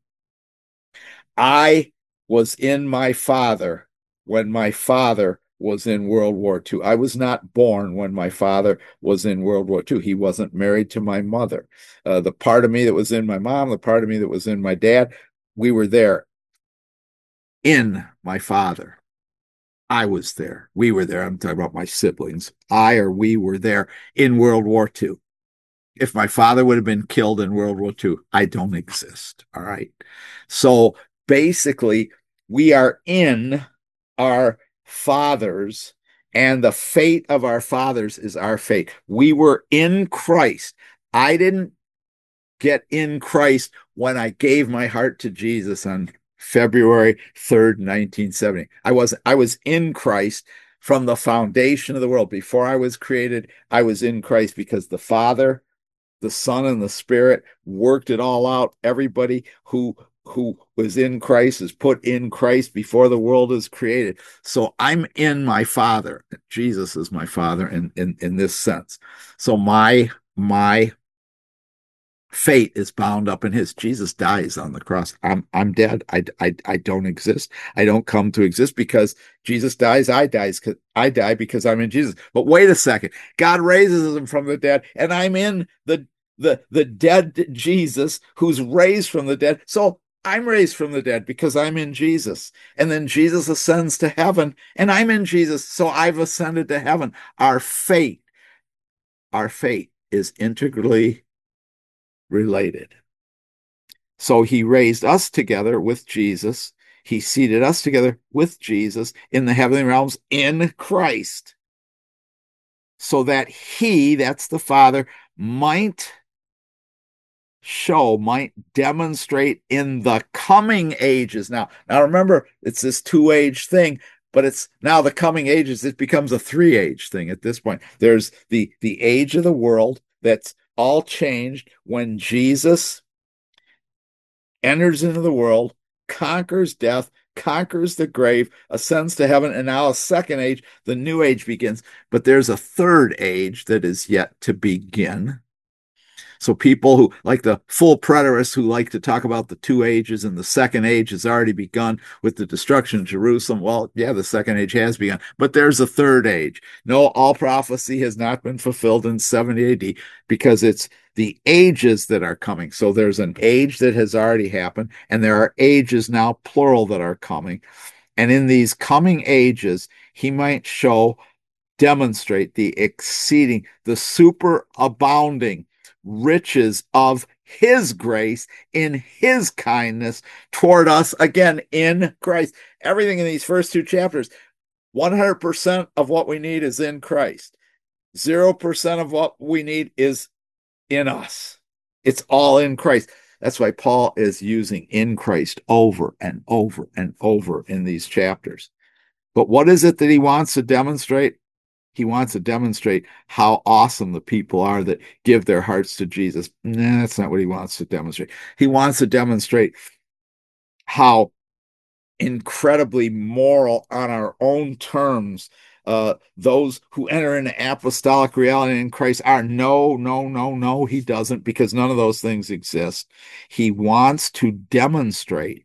I was in my father when my father was in World War II. I was not born when my father was in World War II. He wasn't married to my mother. The part of me that was in my mom, the part of me that was in my dad, we were there in my father. I was there. We were there. I'm talking about my siblings. We were there in World War II. If my father would have been killed in World War II, I don't exist. All right. So basically, we are in our fathers, and the fate of our fathers is our fate. We were in Christ. I didn't get in Christ when I gave my heart to Jesus on February 3rd, 1970. I was in Christ from the foundation of the world. Before I was created, I was in Christ because the Father, the Son, and the Spirit worked it all out. Everybody who was in Christ is put in Christ before the world is created. So I'm in my Father. Jesus is my Father in this sense. So my fate is bound up in his. Jesus dies on the cross. I'm dead. I don't exist. I don't come to exist because Jesus dies. I die because I'm in Jesus. But wait a second. God raises him from the dead, and I'm in the dead Jesus who's raised from the dead. So I'm raised from the dead because I'm in Jesus. And then Jesus ascends to heaven, and I'm in Jesus. So I've ascended to heaven. Our fate is integrally related. So he raised us together with Jesus. He seated us together with Jesus in the heavenly realms in Christ, so that he, that's the Father, might demonstrate in the coming ages. Now remember, it's this two-age thing, but it's now the coming ages, it becomes a three-age thing at this point. There's the age of the world that's all changed when Jesus enters into the world, conquers death, conquers the grave, ascends to heaven, and now a second age, the new age begins. But there's a third age that is yet to begin. So people who, like the full preterists, who like to talk about the two ages and the second age has already begun with the destruction of Jerusalem. Well, yeah, the second age has begun, but there's a third age. No, all prophecy has not been fulfilled in 70 AD because it's the ages that are coming. So there's an age that has already happened, and there are ages now, plural, that are coming. And in these coming ages, he might demonstrate the exceeding, the superabounding riches of his grace in his kindness toward us, again, in Christ. Everything in these first two chapters, 100% of what we need is in Christ. 0% of what we need is in us. It's all in Christ. That's why Paul is using in Christ over and over and over in these chapters. But what is it that he wants to demonstrate? He wants to demonstrate how awesome the people are that give their hearts to Jesus. Nah, that's not what he wants to demonstrate. He wants to demonstrate how incredibly moral on our own terms those who enter into apostolic reality in Christ are. No, no, no, no, he doesn't, because none of those things exist. He wants to demonstrate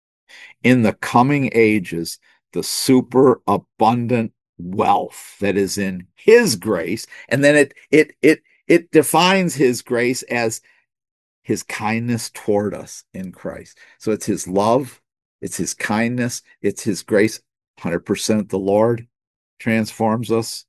in the coming ages the super abundant wealth that is in his grace, and then it defines his grace as his kindness toward us in Christ. So it's his love, it's his kindness, it's his grace. 100% the Lord transforms us,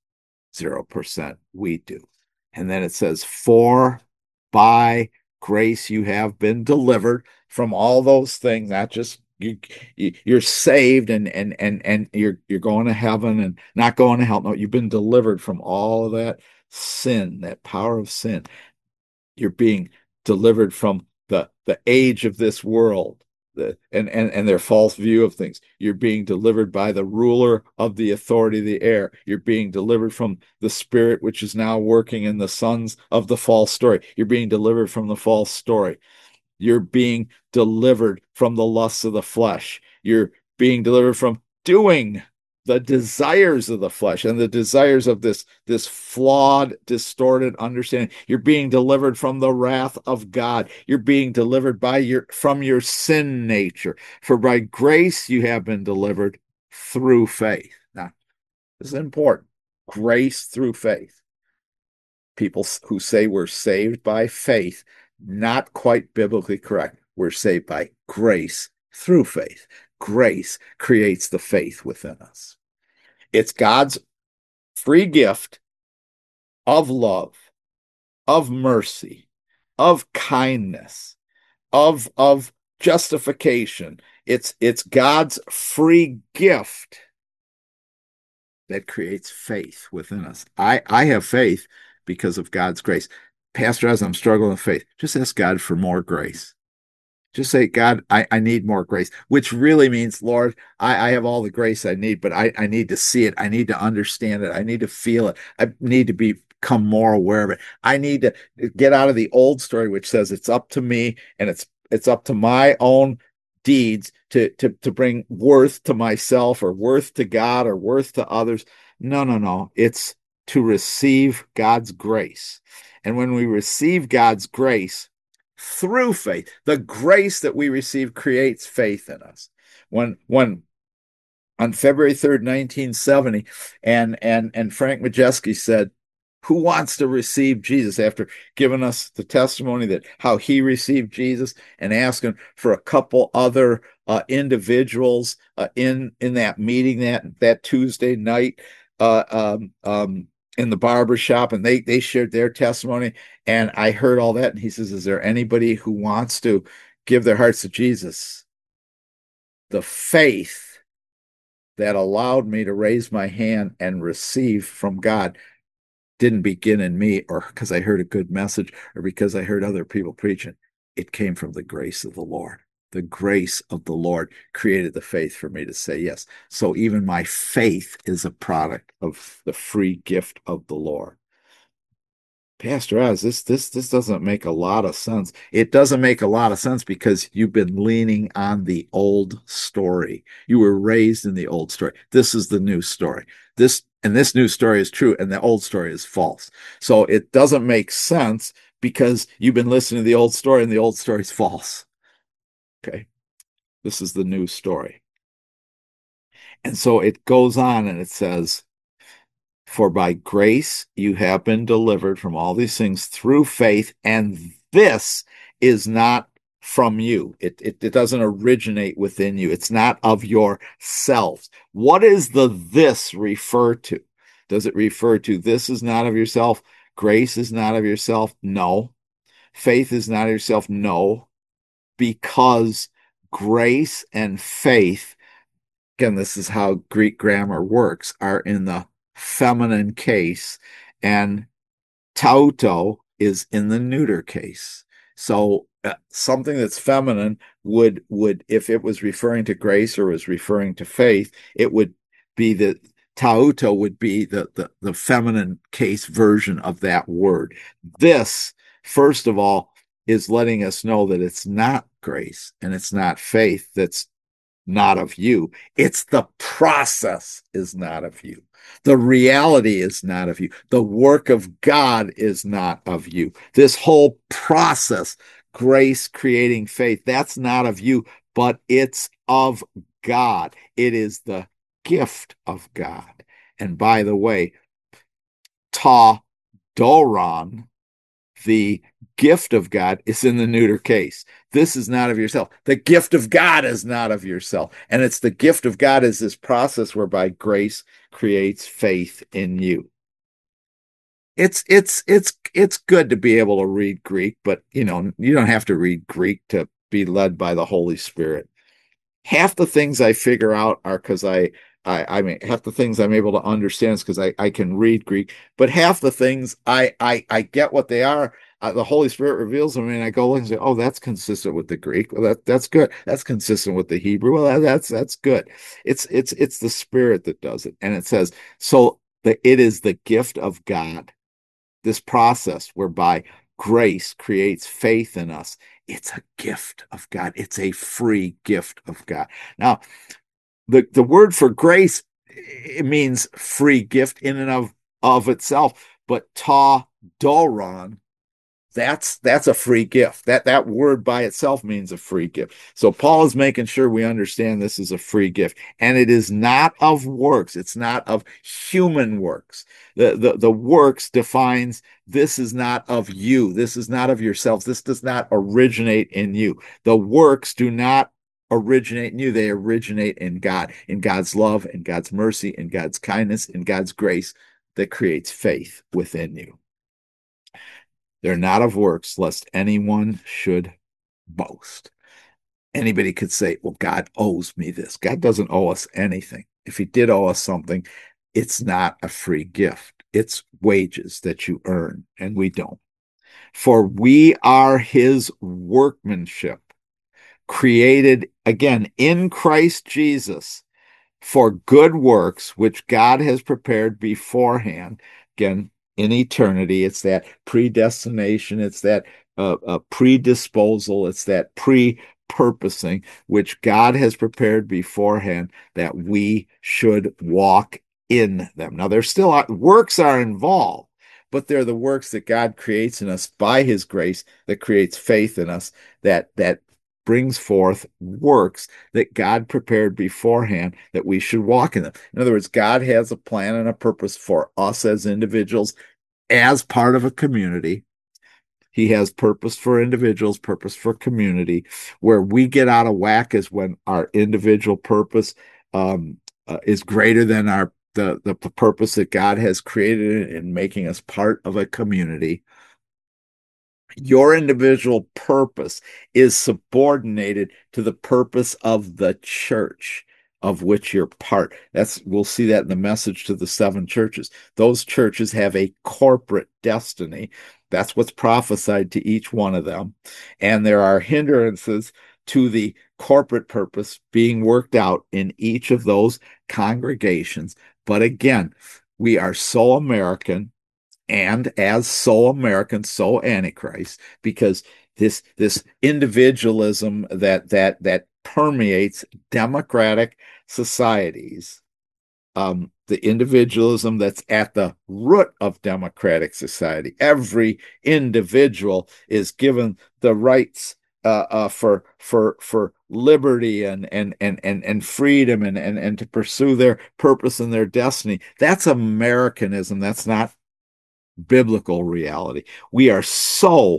0% we do. And then it says, for by grace you have been delivered from all those things, not just you're saved and you're going to heaven and not going to hell. No, you've been delivered from all of that sin, that power of sin. You're being delivered from the age of this world, and their false view of things. You're being delivered by the ruler of the authority of the air. You're being delivered from the spirit which is now working in the sons of the false story. You're being delivered from the false story. You're being delivered from the lusts of the flesh. You're being delivered from doing the desires of the flesh and the desires of this flawed, distorted understanding. You're being delivered from the wrath of God. You're being delivered from your sin nature. For by grace you have been delivered through faith. Now, this is important. Grace through faith. People who say we're saved by faith, not quite biblically correct. We're saved by grace through faith. Grace creates the faith within us. It's God's free gift of love, of mercy, of kindness, of justification. It's God's free gift that creates faith within us. I have faith because of God's grace. Pastor, as I'm struggling with faith, just ask God for more grace. Just say, God, I need more grace, which really means, Lord, I have all the grace I need, but I need to see it. I need to understand it. I need to feel it. I need to become more aware of it. I need to get out of the old story, which says it's up to me and it's up to my own deeds to bring worth to myself or worth to God or worth to others. No, no, no. It's to receive God's grace. And when we receive God's grace, through faith, the grace that we receive creates faith in us. When on February 3rd, 1970, and Frank Majeski said, who wants to receive Jesus, after giving us the testimony that how he received Jesus and asking for a couple other individuals in that meeting that Tuesday night, in the barber shop, and they shared their testimony, and I heard all that, and he says, is there anybody who wants to give their hearts to Jesus? The faith that allowed me to raise my hand and receive from God didn't begin in me or because I heard a good message or because I heard other people preaching. It came from the grace of the Lord. The grace of the Lord created the faith for me to say yes. So even my faith is a product of the free gift of the Lord. Pastor Oz, this doesn't make a lot of sense. It doesn't make a lot of sense because you've been leaning on the old story. You were raised in the old story. This is the new story. This new story is true, and the old story is false. So it doesn't make sense because you've been listening to the old story, and the old story is false. Okay, this is the new story. And so it goes on and it says, for by grace you have been delivered from all these things through faith, and this is not from you. It doesn't originate within you. It's not of yourselves. What is the this refer to? Does it refer to this is not of yourself? Grace is not of yourself? No. Faith is not of yourself? No. Because grace and faith, again, this is how Greek grammar works, are in the feminine case, and tauto is in the neuter case. So something that's feminine would, if it was referring to grace or was referring to faith, it would be the tauto would be the feminine case version of that word. This, first of all, is letting us know that it's not grace and it's not faith that's not of you. It's the process is not of you. The reality is not of you. The work of God is not of you. This whole process, grace creating faith, that's not of you, but it's of God. It is the gift of God. And by the way, ta doron, the gift of God, is in the neuter case. This is not of yourself. The gift of God is not of yourself. And it's the gift of God is this process whereby grace creates faith in you. It's good to be able to read Greek, but you don't have to read Greek to be led by the Holy Spirit. Half the things I figure out are because I mean, half the things I'm able to understand is because I can read Greek, but half the things I get what they are. The Holy Spirit reveals them, and I go and say, "Oh, that's consistent with the Greek. Well, that's good. That's consistent with the Hebrew. Well, that's good." It's the Spirit that does it, and it says so. It is the gift of God. This process whereby grace creates faith in us. It's a gift of God. It's a free gift of God. Now, the word for grace, it means free gift in and of itself, but ta doron, that's a free gift. That word by itself means a free gift. So Paul is making sure we understand this is a free gift, and it is not of works. It's not of human works. The works defines this is not of you. This is not of yourselves. This does not originate in you. The works do not originate in you. They originate in God, in God's love, in God's mercy, in God's kindness, in God's grace that creates faith within you. They're not of works, lest anyone should boast. Anybody could say, well, God owes me this. God doesn't owe us anything. If he did owe us something, it's not a free gift. It's wages that you earn, and we don't. For we are his workmanship, created again in Christ Jesus for good works, which God has prepared beforehand. Again, in eternity, it's that predestination, it's that predisposal, it's that pre-purposing, which God has prepared beforehand that we should walk in them. Now, there's still works are involved, but they're the works that God creates in us by his grace that creates faith in us that brings forth works that God prepared beforehand that we should walk in them. In other words, God has a plan and a purpose for us as individuals, as part of a community. He has purpose for individuals, purpose for community. Where we get out of whack is when our individual purpose is greater than our the purpose that God has created in making us part of a community, your individual purpose is subordinated to the purpose of the church of which you're part. We'll see that in the message to the seven churches. Those churches have a corporate destiny. That's what's prophesied to each one of them. And there are hindrances to the corporate purpose being worked out in each of those congregations. But again, we are so American, and as so American, so Antichrist, because this individualism that permeates democratic societies, the individualism that's at the root of democratic society. Every individual is given the rights for liberty and freedom and to pursue their purpose and their destiny. That's Americanism. That's not biblical reality. We are so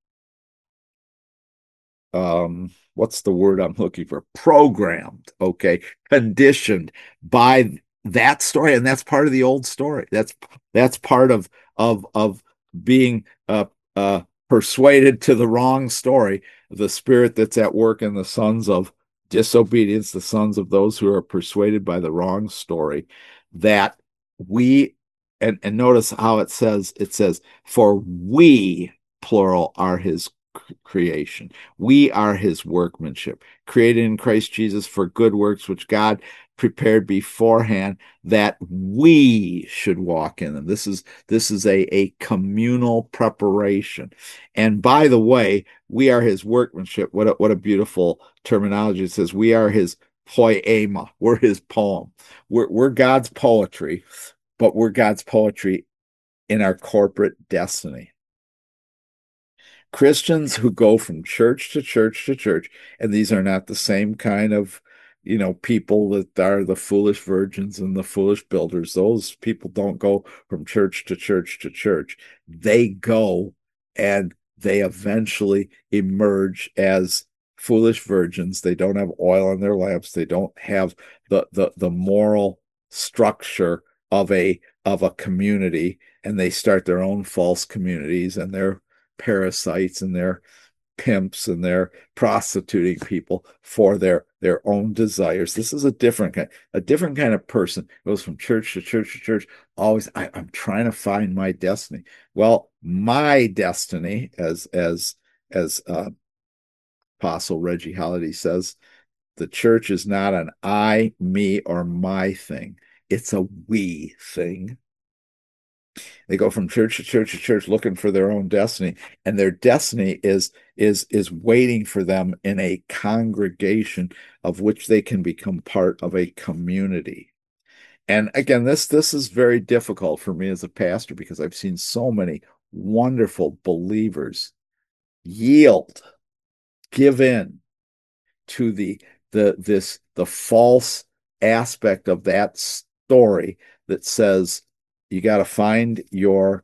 what's the word I'm looking for? Programmed, okay, conditioned by that story, and that's part of the old story. That's part of being persuaded to the wrong story. The spirit that's at work in the sons of disobedience, the sons of those who are persuaded by the wrong story, that we and notice how it says, for we, plural, are his creation. We are his workmanship, created in Christ Jesus for good works, which God prepared beforehand that we should walk in them. This is a communal preparation. And by the way, we are his workmanship. What a beautiful terminology. It says we are his poema. We're his poem. We're God's poetry, but we're God's poetry in our corporate destiny. Christians who go from church to church to church, and these are not the same kind of, people that are the foolish virgins and the foolish builders. Those people don't go from church to church to church. They go and they eventually emerge as foolish virgins. They don't have oil in their lamps. They don't have the moral structure of a community, and they start their own false communities, and they're parasites, and they're pimps, and they're prostituting people for their own desires. This is a different kind of person. Goes from church to church to church. Always, I'm trying to find my destiny. Well, my destiny, as Apostle Reggie Holiday says, the church is not an I, me, or my thing. It's a we thing. They go from church to church to church looking for their own destiny, and their destiny is waiting for them in a congregation of which they can become part of a community. And again, this is very difficult for me as a pastor because I've seen so many wonderful believers yield, give in to the false aspect of that story that says you got to find your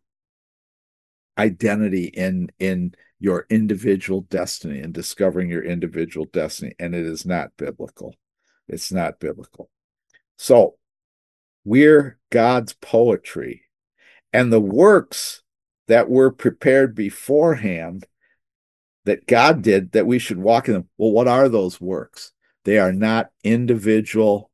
identity in your individual destiny and discovering your individual destiny, and it is not biblical. It's not biblical. So we're God's poetry, and the works that were prepared beforehand that God did that we should walk in them. Well, what are those works? They are not individual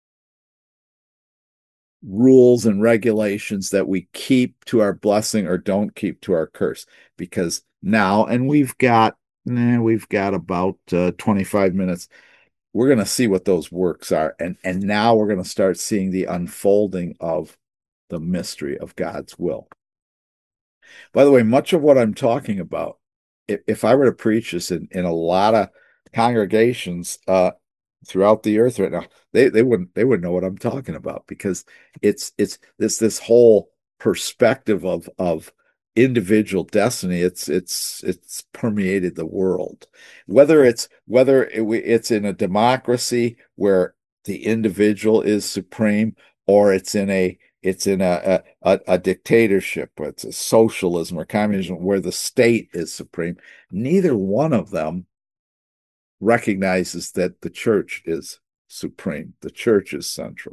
rules and regulations that we keep to our blessing or don't keep to our curse. Because now, and we've got about 25 minutes. We're going to see what those works are, and now we're going to start seeing the unfolding of the mystery of God's will. By the way, much of what I'm talking about, if I were to preach this in a lot of congregations throughout the earth right now, they wouldn't know what I'm talking about, because it's this whole perspective of individual destiny. It's permeated the world, whether it's in a democracy where the individual is supreme, or it's in a dictatorship, or it's a socialism or communism where the state is supreme. Neither one of them recognizes that the church is supreme. The church is central.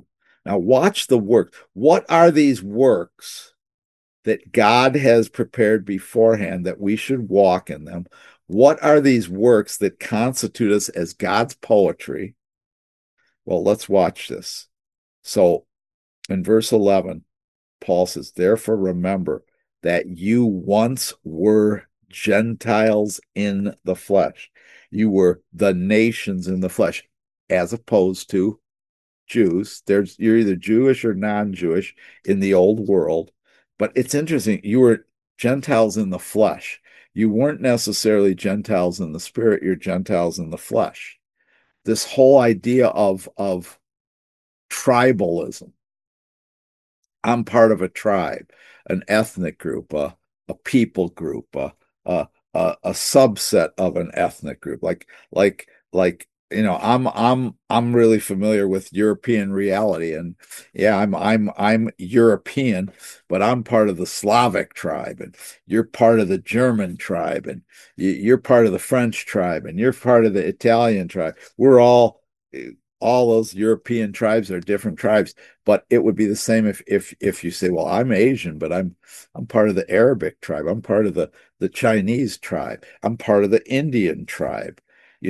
Now watch the work. What are these works that God has prepared beforehand that we should walk in them? What are these works that constitute us as God's poetry? Well, let's watch this. So in verse 11, Paul says, therefore remember that you once were Gentiles in the flesh. You were the nations in the flesh, as opposed to Jews. You're either Jewish or non-Jewish in the old world. But it's interesting, you were Gentiles in the flesh. You weren't necessarily Gentiles in the spirit, you're Gentiles in the flesh. This whole idea of tribalism. I'm part of a tribe, an ethnic group, a people group, a subset of an ethnic group. Like I'm really familiar with European reality, and yeah, I'm European, but I'm part of the Slavic tribe, and you're part of the German tribe, and you're part of the French tribe, and you're part of the Italian tribe. We're all those European tribes are different tribes, but it would be the same if you say, well, I'm Asian, but I'm part of the Arabic tribe. I'm part of the Chinese tribe. I'm part of the Indian tribe.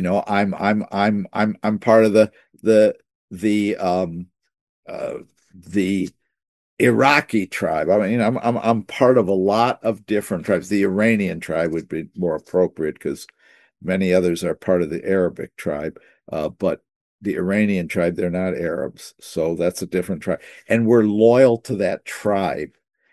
I'm part of the the uh the Iraqi tribe. I mean, I'm part of a lot of different tribes. The Iranian tribe would be more appropriate because many others are part of the Arabic tribe. But the Iranian tribe, they're not Arabs, so that's a different tribe. And we're loyal to that tribe.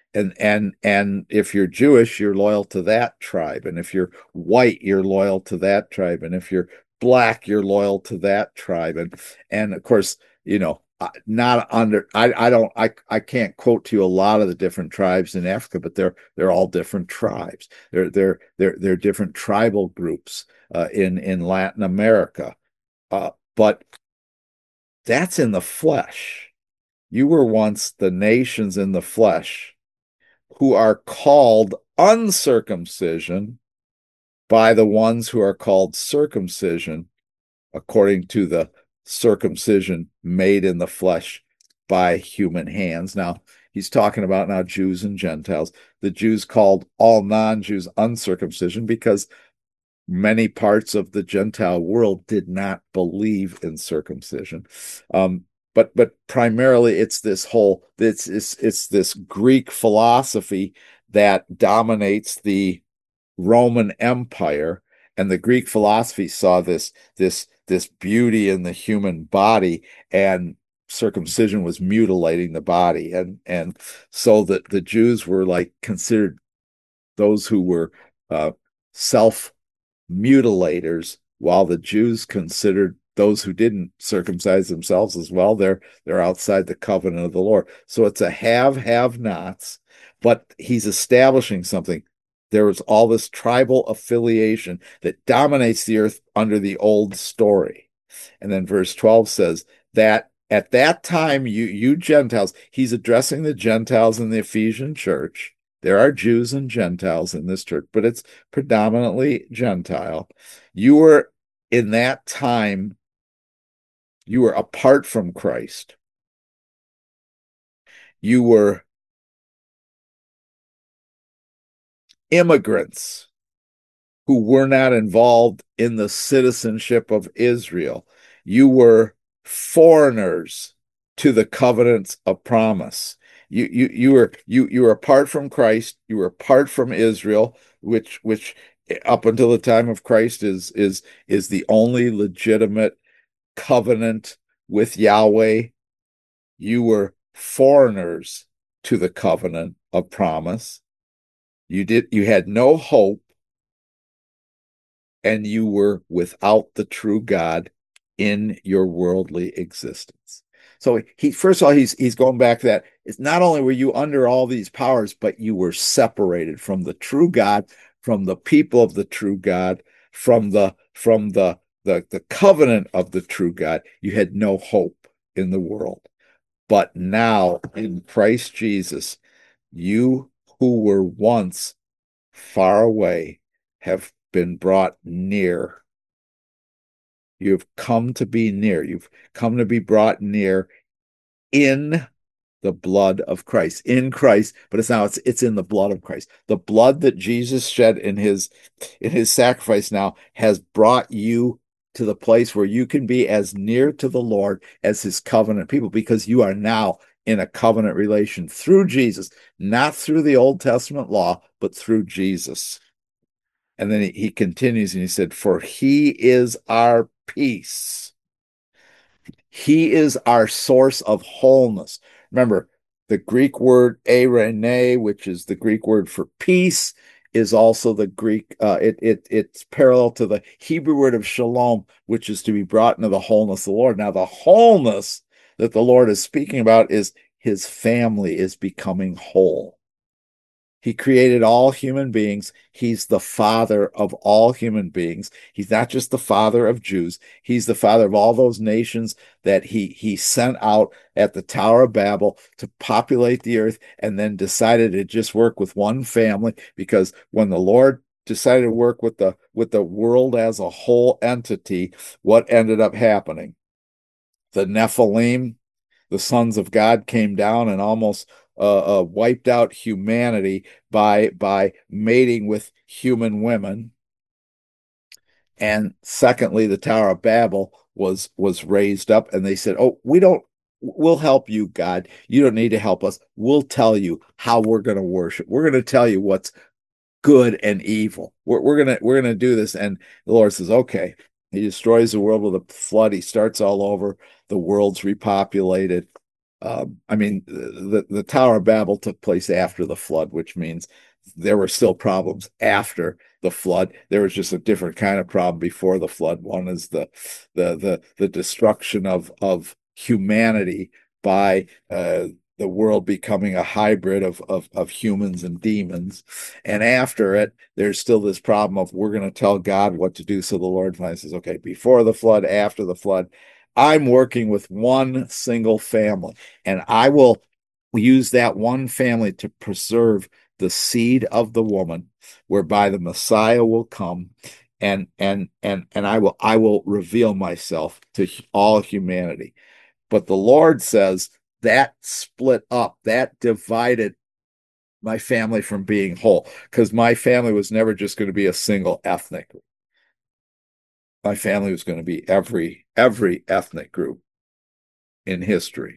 And if you're Jewish, you're loyal to that tribe. And if you're white, you're loyal to that tribe. And if you're black, you're loyal to that tribe. And of course, not under I can't quote to you a lot of the different tribes in Africa, but they're all different tribes. They're different tribal groups in Latin America. But that's in the flesh. You were once the nations in the flesh who are called uncircumcision by the ones who are called circumcision according to the circumcision made in the flesh by human hands. Now, he's talking about now Jews and Gentiles. The Jews called all non-Jews uncircumcision because many parts of the Gentile world did not believe in circumcision. But primarily it's this Greek philosophy that dominates the Roman Empire, and the Greek philosophy saw this beauty in the human body, and circumcision was mutilating the body, and so that the Jews were like considered those who were self mutilators, while the Jews considered those who didn't circumcise themselves as well, they're outside the covenant of the Lord. So it's a have nots, but he's establishing something. There was all this tribal affiliation that dominates the earth under the old story. And then verse 12 says that at that time, you Gentiles, he's addressing the Gentiles in the Ephesian church. There are Jews and Gentiles in this church, but it's predominantly Gentile. You were in that time, you were apart from Christ. You were immigrants who were not involved in the citizenship of Israel. You were foreigners to the covenants of promise. You were apart from Christ. You were apart from Israel, which up until the time of Christ is the only legitimate covenant with Yahweh. You were foreigners to the covenant of promise. You had no hope, and you were without the true God in your worldly existence. So he first of all he's going back to that. It's not only were you under all these powers, but you were separated from the true God, from the people of the true God, from the covenant of the true God. You had no hope in the world. But now in Christ Jesus, you who were once far away have been brought near. You've come to be near. You've come to be brought near in the blood of Christ, in Christ, but it's in the blood of Christ. The blood that Jesus shed in his sacrifice now has brought you to the place where you can be as near to the Lord as his covenant people, because you are now in a covenant relation through Jesus, not through the Old Testament law, but through Jesus. And then he continues and he said, for he is our peace. He is our source of wholeness. Remember, the Greek word eirene, which is the Greek word for peace, is also the Greek, it's parallel to the Hebrew word of shalom, which is to be brought into the wholeness of the Lord. Now, the wholeness that the Lord is speaking about is his family is becoming whole. He created all human beings. He's the father of all human beings. He's not just the father of Jews. He's the father of all those nations that he sent out at the Tower of Babel to populate the earth, and then decided to just work with one family, because when the Lord decided to work with the world as a whole entity, what ended up happening? The Nephilim, the sons of God, came down and almost wiped out humanity by mating with human women. And secondly, the Tower of Babel was raised up, and they said, "Oh, we'll help you, God. You don't need to help us. We'll tell you how we're going to worship. We're going to tell you what's good and evil. We're gonna do this." And the Lord says, "Okay." He destroys the world with a flood. He starts all over. The world's repopulated. I mean, the Tower of Babel took place after the flood, which means there were still problems after the flood. There was just a different kind of problem before the flood. One is the destruction of humanity by the world becoming a hybrid of humans and demons. And after it, there's still this problem of we're going to tell God what to do. So the Lord finally says, okay, before the flood, after the flood, I'm working with one single family, and I will use that one family to preserve the seed of the woman, whereby the Messiah will come, and I will reveal myself to all humanity. But the Lord says that split up, that divided my family from being whole, because my family was never just going to be a single ethnic. My family was going to be every ethnic group in history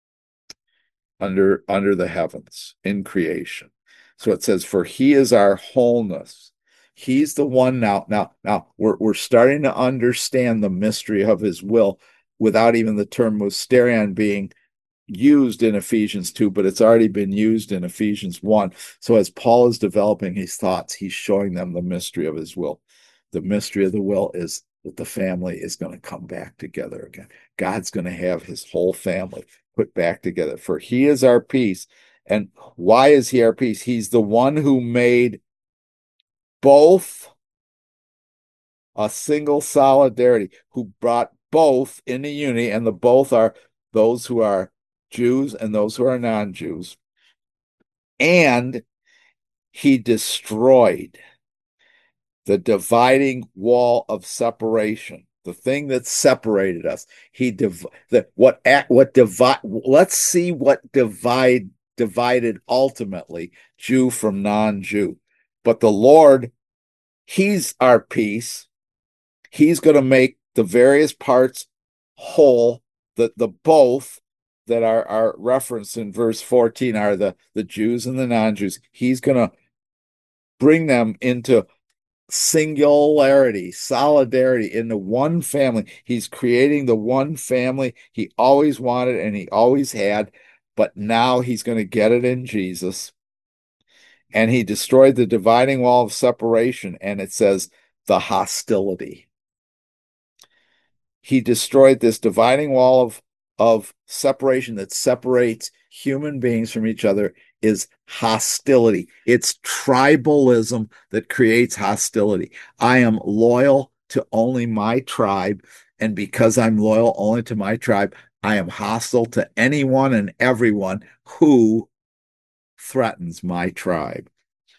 under the heavens in creation. So it says, for he is our wholeness. He's the one now we're starting to understand the mystery of his will without even the term mysterion being used in Ephesians 2, but it's already been used in Ephesians 1. So as Paul is developing his thoughts, he's showing them the mystery of his will. The mystery of the will is that the family is going to come back together again. God's going to have his whole family put back together. For he is our peace. And why is he our peace? He's the one who made both a single solidarity, who brought both into unity, and the both are those who are Jews and those who are non-Jews. And he destroyed the dividing wall of separation, the thing that separated us. Let's see what divided ultimately Jew from non-Jew. But the Lord, he's our peace. He's going to make the various parts whole. The both that are referenced in verse 14 are the Jews and the non-Jews. He's going to bring them into singularity, solidarity, into one family. He's creating the one family he always wanted and he always had, but now he's going to get it in Jesus. And he destroyed the dividing wall of separation, and it says the hostility. He destroyed this dividing wall of separation that separates human beings from each other, is hostility. It's tribalism that creates hostility. I am loyal to only my tribe, and because I'm loyal only to my tribe, I am hostile to anyone and everyone who threatens my tribe.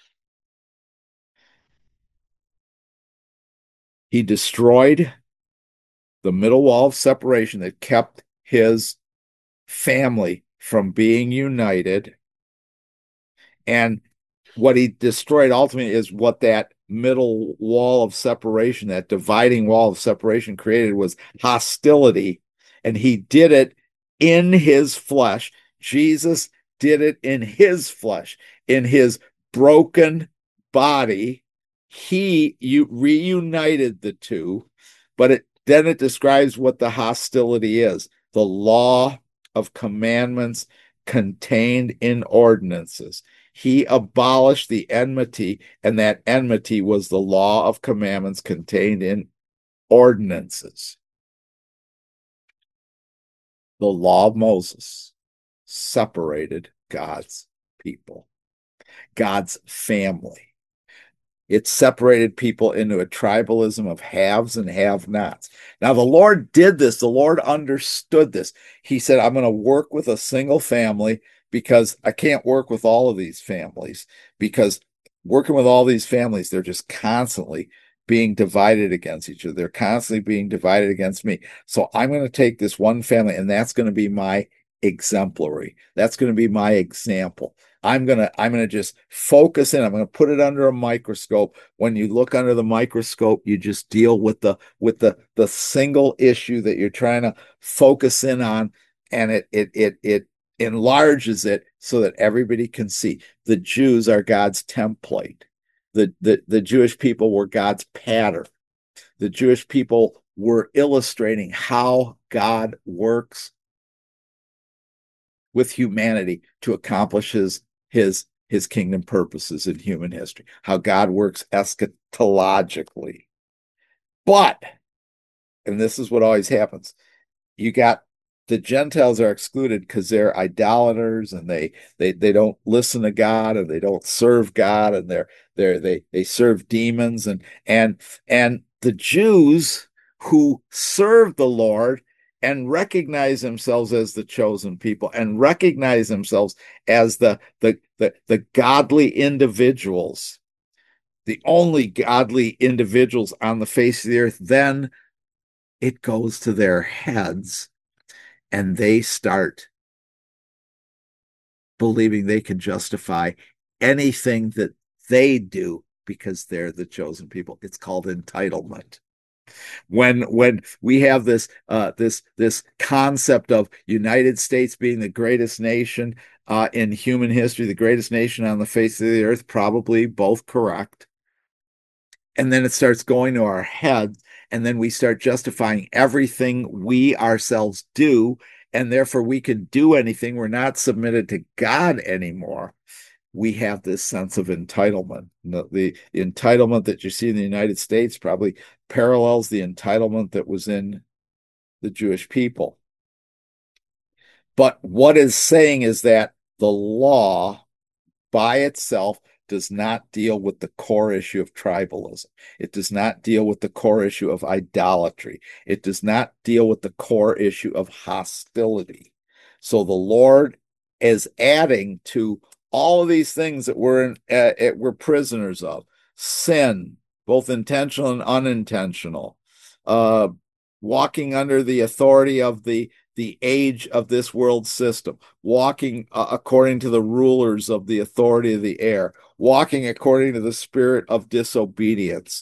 He destroyed the middle wall of separation that kept his family from being united. And what he destroyed ultimately is what that middle wall of separation, that dividing wall of separation created, was hostility. And he did it in his flesh. Jesus did it in his flesh, in his broken body. He reunited the two, but then it describes what the hostility is: the law of commandments contained in ordinances. He abolished the enmity, and that enmity was the law of commandments contained in ordinances. The law of Moses separated God's people, God's family. It separated people into a tribalism of haves and have-nots. Now, the Lord did this. The Lord understood this. He said, I'm going to work with a single family because I can't work with all of these families, because working with all these families, they're just constantly being divided against each other. They're constantly being divided against me. So I'm going to take this one family, and that's going to be my exemplary. That's going to be my example. I'm gonna just focus in. I'm gonna put it under a microscope. When you look under the microscope, you just deal with the single issue that you're trying to focus in on, and it enlarges it so that everybody can see. The Jews are God's template. The Jewish people were God's pattern. The Jewish people were illustrating how God works with humanity to accomplish his kingdom purposes in human history, how God works eschatologically. But, and this is what always happens, you got the Gentiles are excluded because they're idolaters, and they don't listen to God, and they don't serve God, and they serve demons, and the Jews who serve the Lord and recognize themselves as the chosen people, and recognize themselves as the godly individuals, the only godly individuals on the face of the earth, then it goes to their heads, and they start believing they can justify anything that they do because they're the chosen people. It's called entitlement. When we have this concept of United States being the greatest nation in human history, the greatest nation on the face of the earth, probably both correct. And then it starts going to our head, and then we start justifying everything we ourselves do, and therefore we can do anything. We're not submitted to God anymore. We have this sense of entitlement. The entitlement that you see in the United States probably parallels the entitlement that was in the Jewish people. But what is saying is that the law by itself does not deal with the core issue of tribalism. It does not deal with the core issue of idolatry. It does not deal with the core issue of hostility. So the Lord is adding to all of these things that we're prisoners of: sin, both intentional and unintentional, uh, walking under the authority of the age of this world system, walking according to the rulers of the authority of the air, walking according to the spirit of disobedience,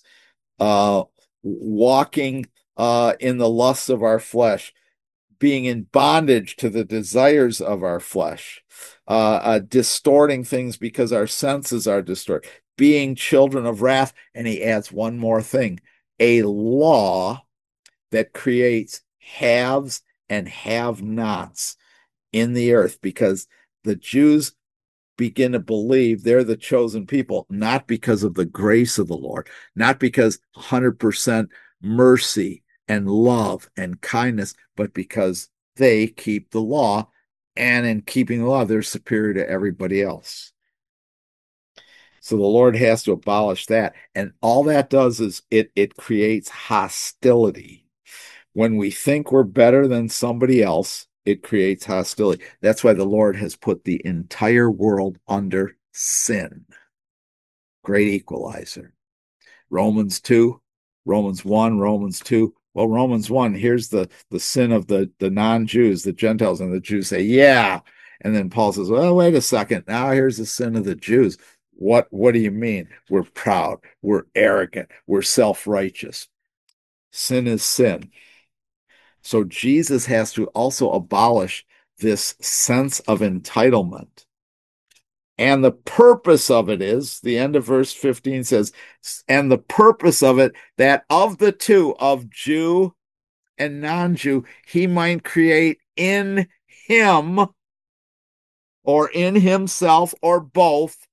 walking in the lusts of our flesh, being in bondage to the desires of our flesh, distorting things because our senses are distorted, being children of wrath. And he adds one more thing: a law that creates haves and have-nots in the earth, because the Jews begin to believe they're the chosen people, not because of the grace of the Lord, not because 100% mercy and love and kindness, but because they keep the law, and in keeping the law, they're superior to everybody else. So the Lord has to abolish that. And all that does is it creates hostility. When we think we're better than somebody else, it creates hostility. That's why the Lord has put the entire world under sin. Great equalizer. Romans 2, Romans 1, Romans 2, Well, Romans 1, here's the sin of the non-Jews, the Gentiles, and the Jews say, yeah. And then Paul says, well, wait a second. Now here's the sin of the Jews. What do you mean? We're proud, we're arrogant, we're self-righteous. Sin is sin. So Jesus has to also abolish this sense of entitlement. And the purpose of it is, the end of verse 15 says, and the purpose of it, that of the two, of Jew and non-Jew, he might create in him, or in himself, or both,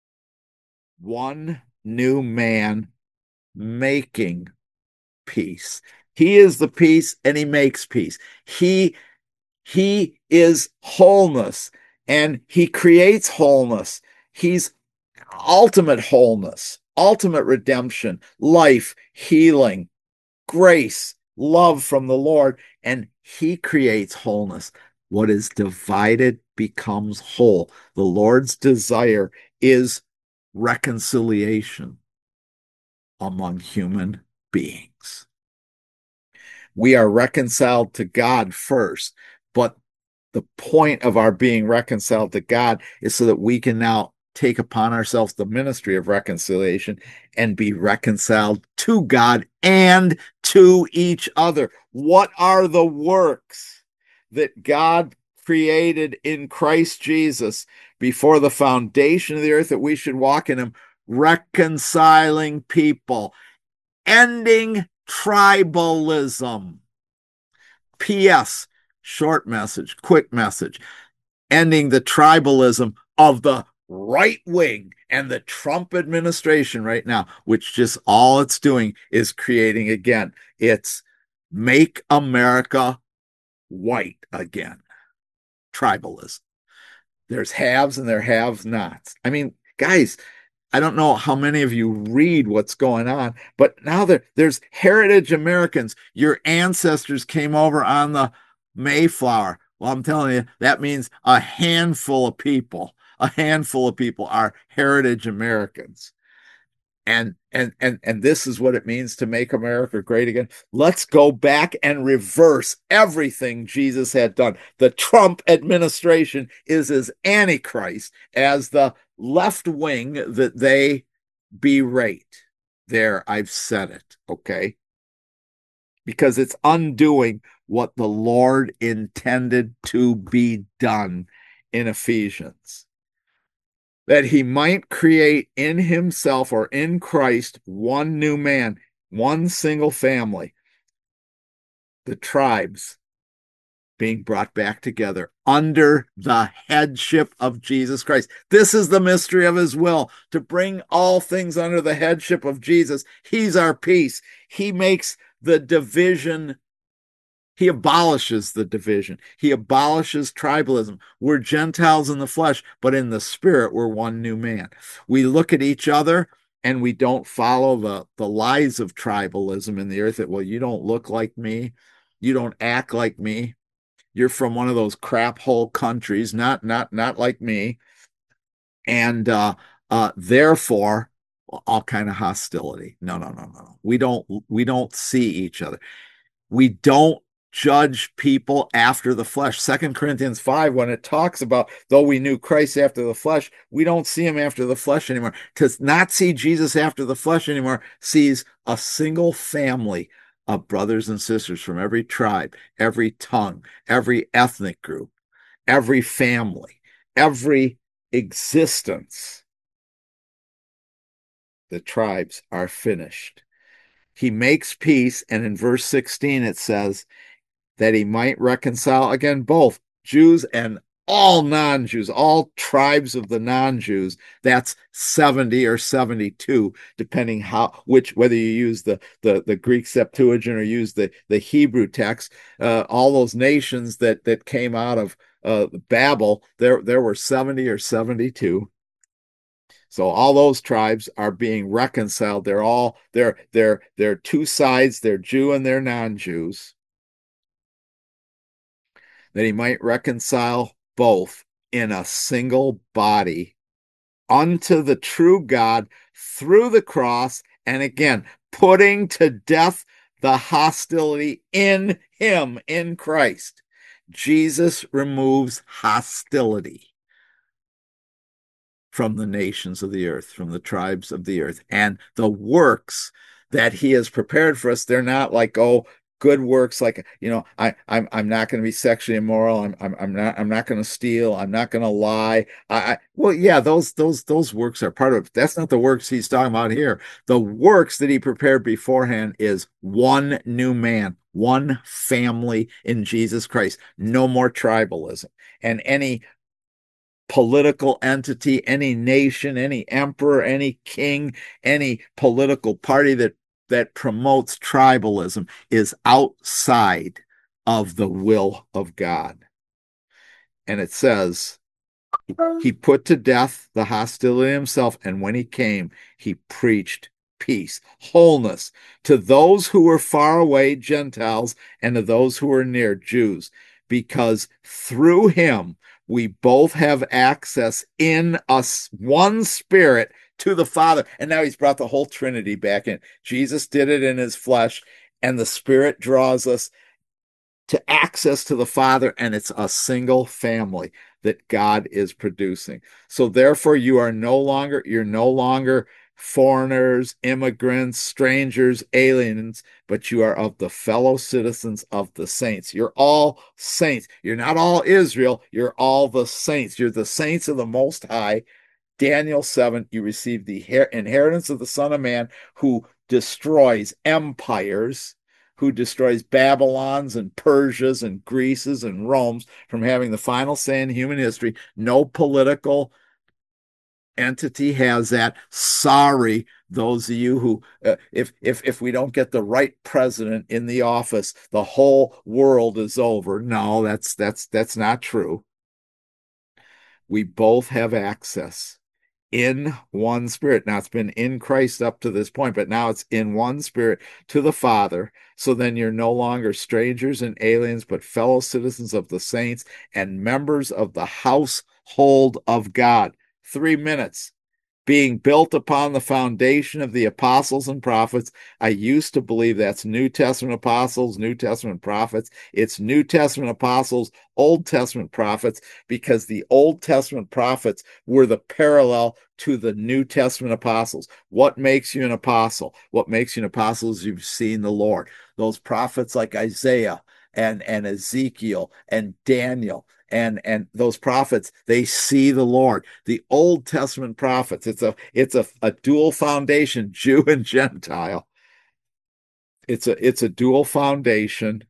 one new man, making peace. He is the peace, and he makes peace. He is wholeness, and he creates wholeness. He's ultimate wholeness, ultimate redemption, life, healing, grace, love from the Lord, and he creates wholeness. What is divided becomes whole. The Lord's desire is reconciliation among human beings. We are reconciled to God first, but the point of our being reconciled to God is so that we can now take upon ourselves the ministry of reconciliation and be reconciled to God and to each other. What are the works that God created in Christ Jesus before the foundation of the earth that we should walk in him? Reconciling people, ending tribalism. P.S. Short message, quick message. Ending the tribalism of the right wing and the Trump administration right now, which just all it's doing is creating again. It's make America white again. Tribalism. There's haves and there have nots. I mean, guys, I don't know how many of you read what's going on, but now there's heritage Americans. Your ancestors came over on the Mayflower. Well, I'm telling you, that means a handful of people are heritage Americans. And this is what it means to make America great again. Let's go back and reverse everything Jesus had done. The Trump administration is as antichrist as the left wing that they berate. There, I've said it, okay? Because it's undoing what the Lord intended to be done in Ephesians. That he might create in himself, or in Christ, one new man, one single family, the tribes being brought back together under the headship of Jesus Christ. This is the mystery of his will, to bring all things under the headship of Jesus. He's our peace. He makes the division. He abolishes the division. He abolishes tribalism. We're Gentiles in the flesh, but in the spirit, we're one new man. We look at each other and we don't follow the lies of tribalism in the earth that, well, you don't look like me. You don't act like me. You're from one of those crap hole countries, not like me. And therefore, all kind of hostility. No. We don't see each other. We don't judge people after the flesh. 2 Corinthians 5, when it talks about, though we knew Christ after the flesh, we don't see him after the flesh anymore. To not see Jesus after the flesh anymore sees a single family of brothers and sisters from every tribe, every tongue, every ethnic group, every family, every existence. The tribes are finished. He makes peace, and in verse 16 it says, that he might reconcile again both Jews and all non-Jews, all tribes of the non-Jews. That's 70 or 72, depending whether you use the Greek Septuagint or use the Hebrew text. All those nations that came out of Babel, there were 70 or 72. So all those tribes are being reconciled. They're two sides. They're Jew and they're non-Jews. That he might reconcile both in a single body unto the true God through the cross, and again, putting to death the hostility in him, in Christ. Jesus removes hostility from the nations of the earth, from the tribes of the earth. And the works that he has prepared for us, they're not like, oh, good works like, I'm not going to be sexually immoral. I'm not going to steal. I'm not going to lie. Well, yeah, those works are part of it. That's not the works he's talking about here. The works that he prepared beforehand is one new man, one family in Jesus Christ. No more tribalism. And any political entity, any nation, any emperor, any king, any political party that promotes tribalism is outside of the will of God. And it says, he put to death the hostility himself, and when he came, he preached peace, wholeness to those who were far away, Gentiles, and to those who were near, Jews, because through him we both have access in us one spirit to the Father. And now he's brought the whole Trinity back in. Jesus did it in his flesh, and the Spirit draws us to access to the Father, and it's a single family that God is producing. So therefore you're no longer foreigners, immigrants, strangers, aliens, but you are of the fellow citizens of the saints. You're all saints. You're not all Israel. You're all the saints. You're the saints of the Most High. Daniel 7, you receive the inheritance of the Son of Man, who destroys empires, who destroys Babylon's and Persia's and Greece's and Rome's from having the final say in human history. No political entity has that. Sorry, those of you who, if we don't get the right president in the office, the whole world is over. No, that's not true. We both have access in one spirit. Now it's been in Christ up to this point, but now it's in one spirit to the Father. So then you're no longer strangers and aliens, but fellow citizens of the saints and members of the household of God. 3 minutes. Being built upon the foundation of the apostles and prophets. I used to believe that's New Testament apostles, New Testament prophets. It's New Testament apostles, Old Testament prophets, because the Old Testament prophets were the parallel to the New Testament apostles. What makes you an apostle? What makes you an apostle is you've seen the Lord. Those prophets like Isaiah and Ezekiel and Daniel and those prophets, they see the Lord. The Old Testament prophets, it's a dual foundation, Jew and Gentile. It's a dual foundation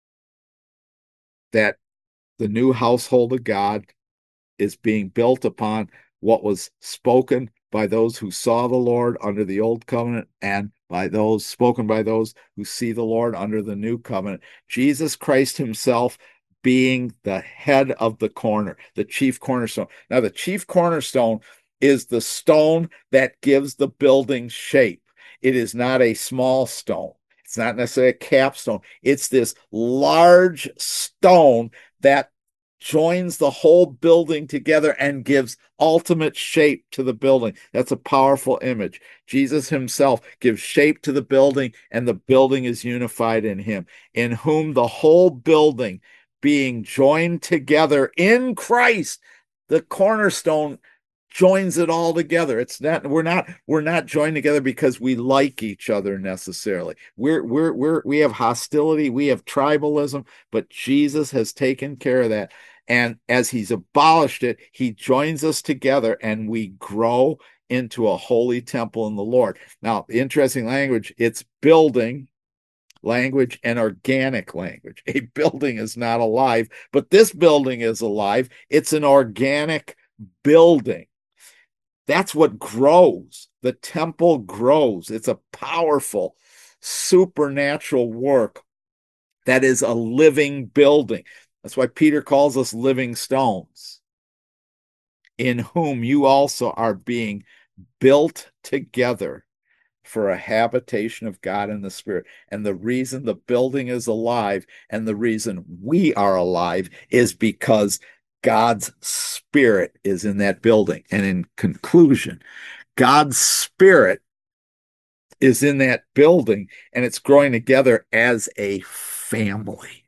that the new household of God is being built upon what was spoken by those who saw the Lord under the old covenant and spoken by those who see the Lord under the new covenant. Jesus Christ himself being the head of the corner, the chief cornerstone. Now, the chief cornerstone is the stone that gives the building shape. It is not a small stone. It's not necessarily a capstone. It's this large stone that joins the whole building together and gives ultimate shape to the building. That's a powerful image. Jesus himself gives shape to the building, and the building is unified in him, in whom the whole building being joined together in Christ, the cornerstone joins it all together. It's not we're not joined together because we like each other necessarily. We have hostility, we have tribalism, but Jesus has taken care of that. And as he's abolished it, he joins us together and we grow into a holy temple in the Lord. Now, interesting language, it's building language and organic language. A building is not alive, but this building is alive. It's an organic building. That's what grows. The temple grows. It's a powerful, supernatural work that is a living building. That's why Peter calls us living stones, in whom you also are being built together for a habitation of God in the Spirit. And the reason the building is alive and the reason we are alive is because God's Spirit is in that building. And in conclusion, God's Spirit is in that building, and it's growing together as a family.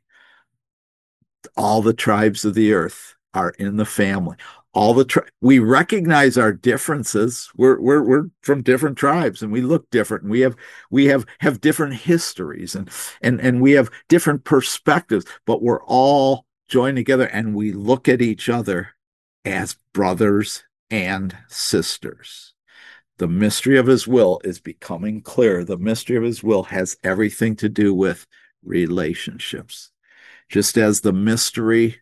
All the tribes of the earth are in the family. We recognize our differences. We're from different tribes, and we look different, and we have different histories, and we have different perspectives, but we're all joined together, and we look at each other as brothers and sisters. The mystery of his will is becoming clear. The mystery of his will has everything to do with relationships. Just as the mystery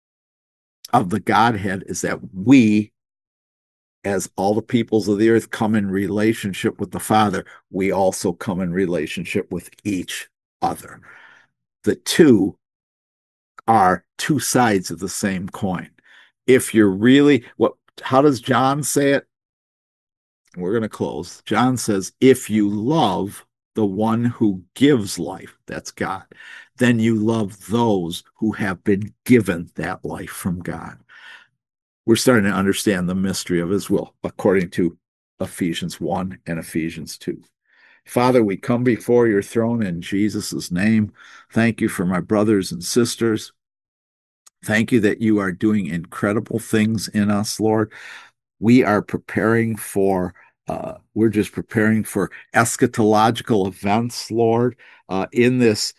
of the Godhead is that we, as all the peoples of the earth, come in relationship with the Father, we also come in relationship with each other. The two are two sides of the same coin. If you're really, how does John say it? We're going to close. John says, if you love the one who gives life, that's God, then you love those who have been given that life from God. We're starting to understand the mystery of his will according to Ephesians 1 and Ephesians 2. Father, we come before your throne in Jesus' name. Thank you for my brothers and sisters. Thank you that you are doing incredible things in us, Lord. We are preparing for we're just preparing for eschatological events, Lord, in this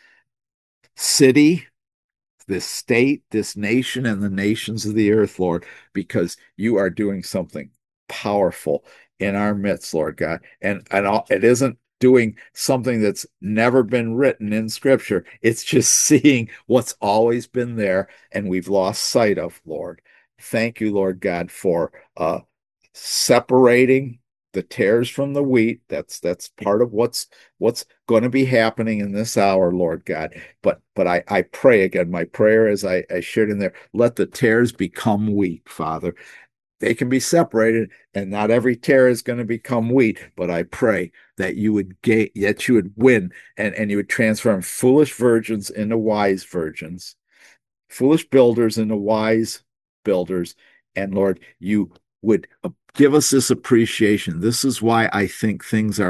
city, this state, this nation, and the nations of the earth, Lord, because you are doing something powerful in our midst, Lord God. And it isn't doing something that's never been written in Scripture. It's just seeing what's always been there and we've lost sight of, Lord. Thank you, Lord God, for separating the tares from the wheat. That's part of what's going to be happening in this hour, Lord God. But I pray again, my prayer as I shared in there, let the tares become wheat, Father. They can be separated, and not every tare is going to become wheat. But I pray that you would win, and you would transform foolish virgins into wise virgins, foolish builders into wise builders, and Lord, you would give us this appreciation. This is why I think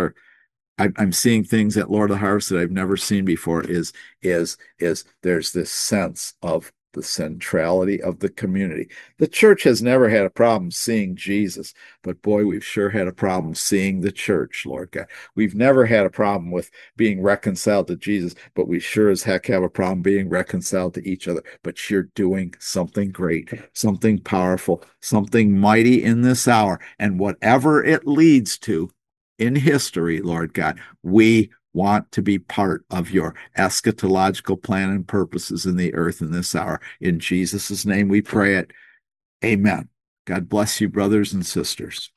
I'm seeing things at Lord of the Harvest that I've never seen before. Is there's this sense of the centrality of the community. The church has never had a problem seeing Jesus, but boy, we've sure had a problem seeing the church, Lord God. We've never had a problem with being reconciled to Jesus, but we sure as heck have a problem being reconciled to each other. But you're doing something great, something powerful, something mighty in this hour, and whatever it leads to in history, Lord God, we want to be part of your eschatological plan and purposes in the earth in this hour. In Jesus' name we pray it. Amen. God bless you, brothers and sisters.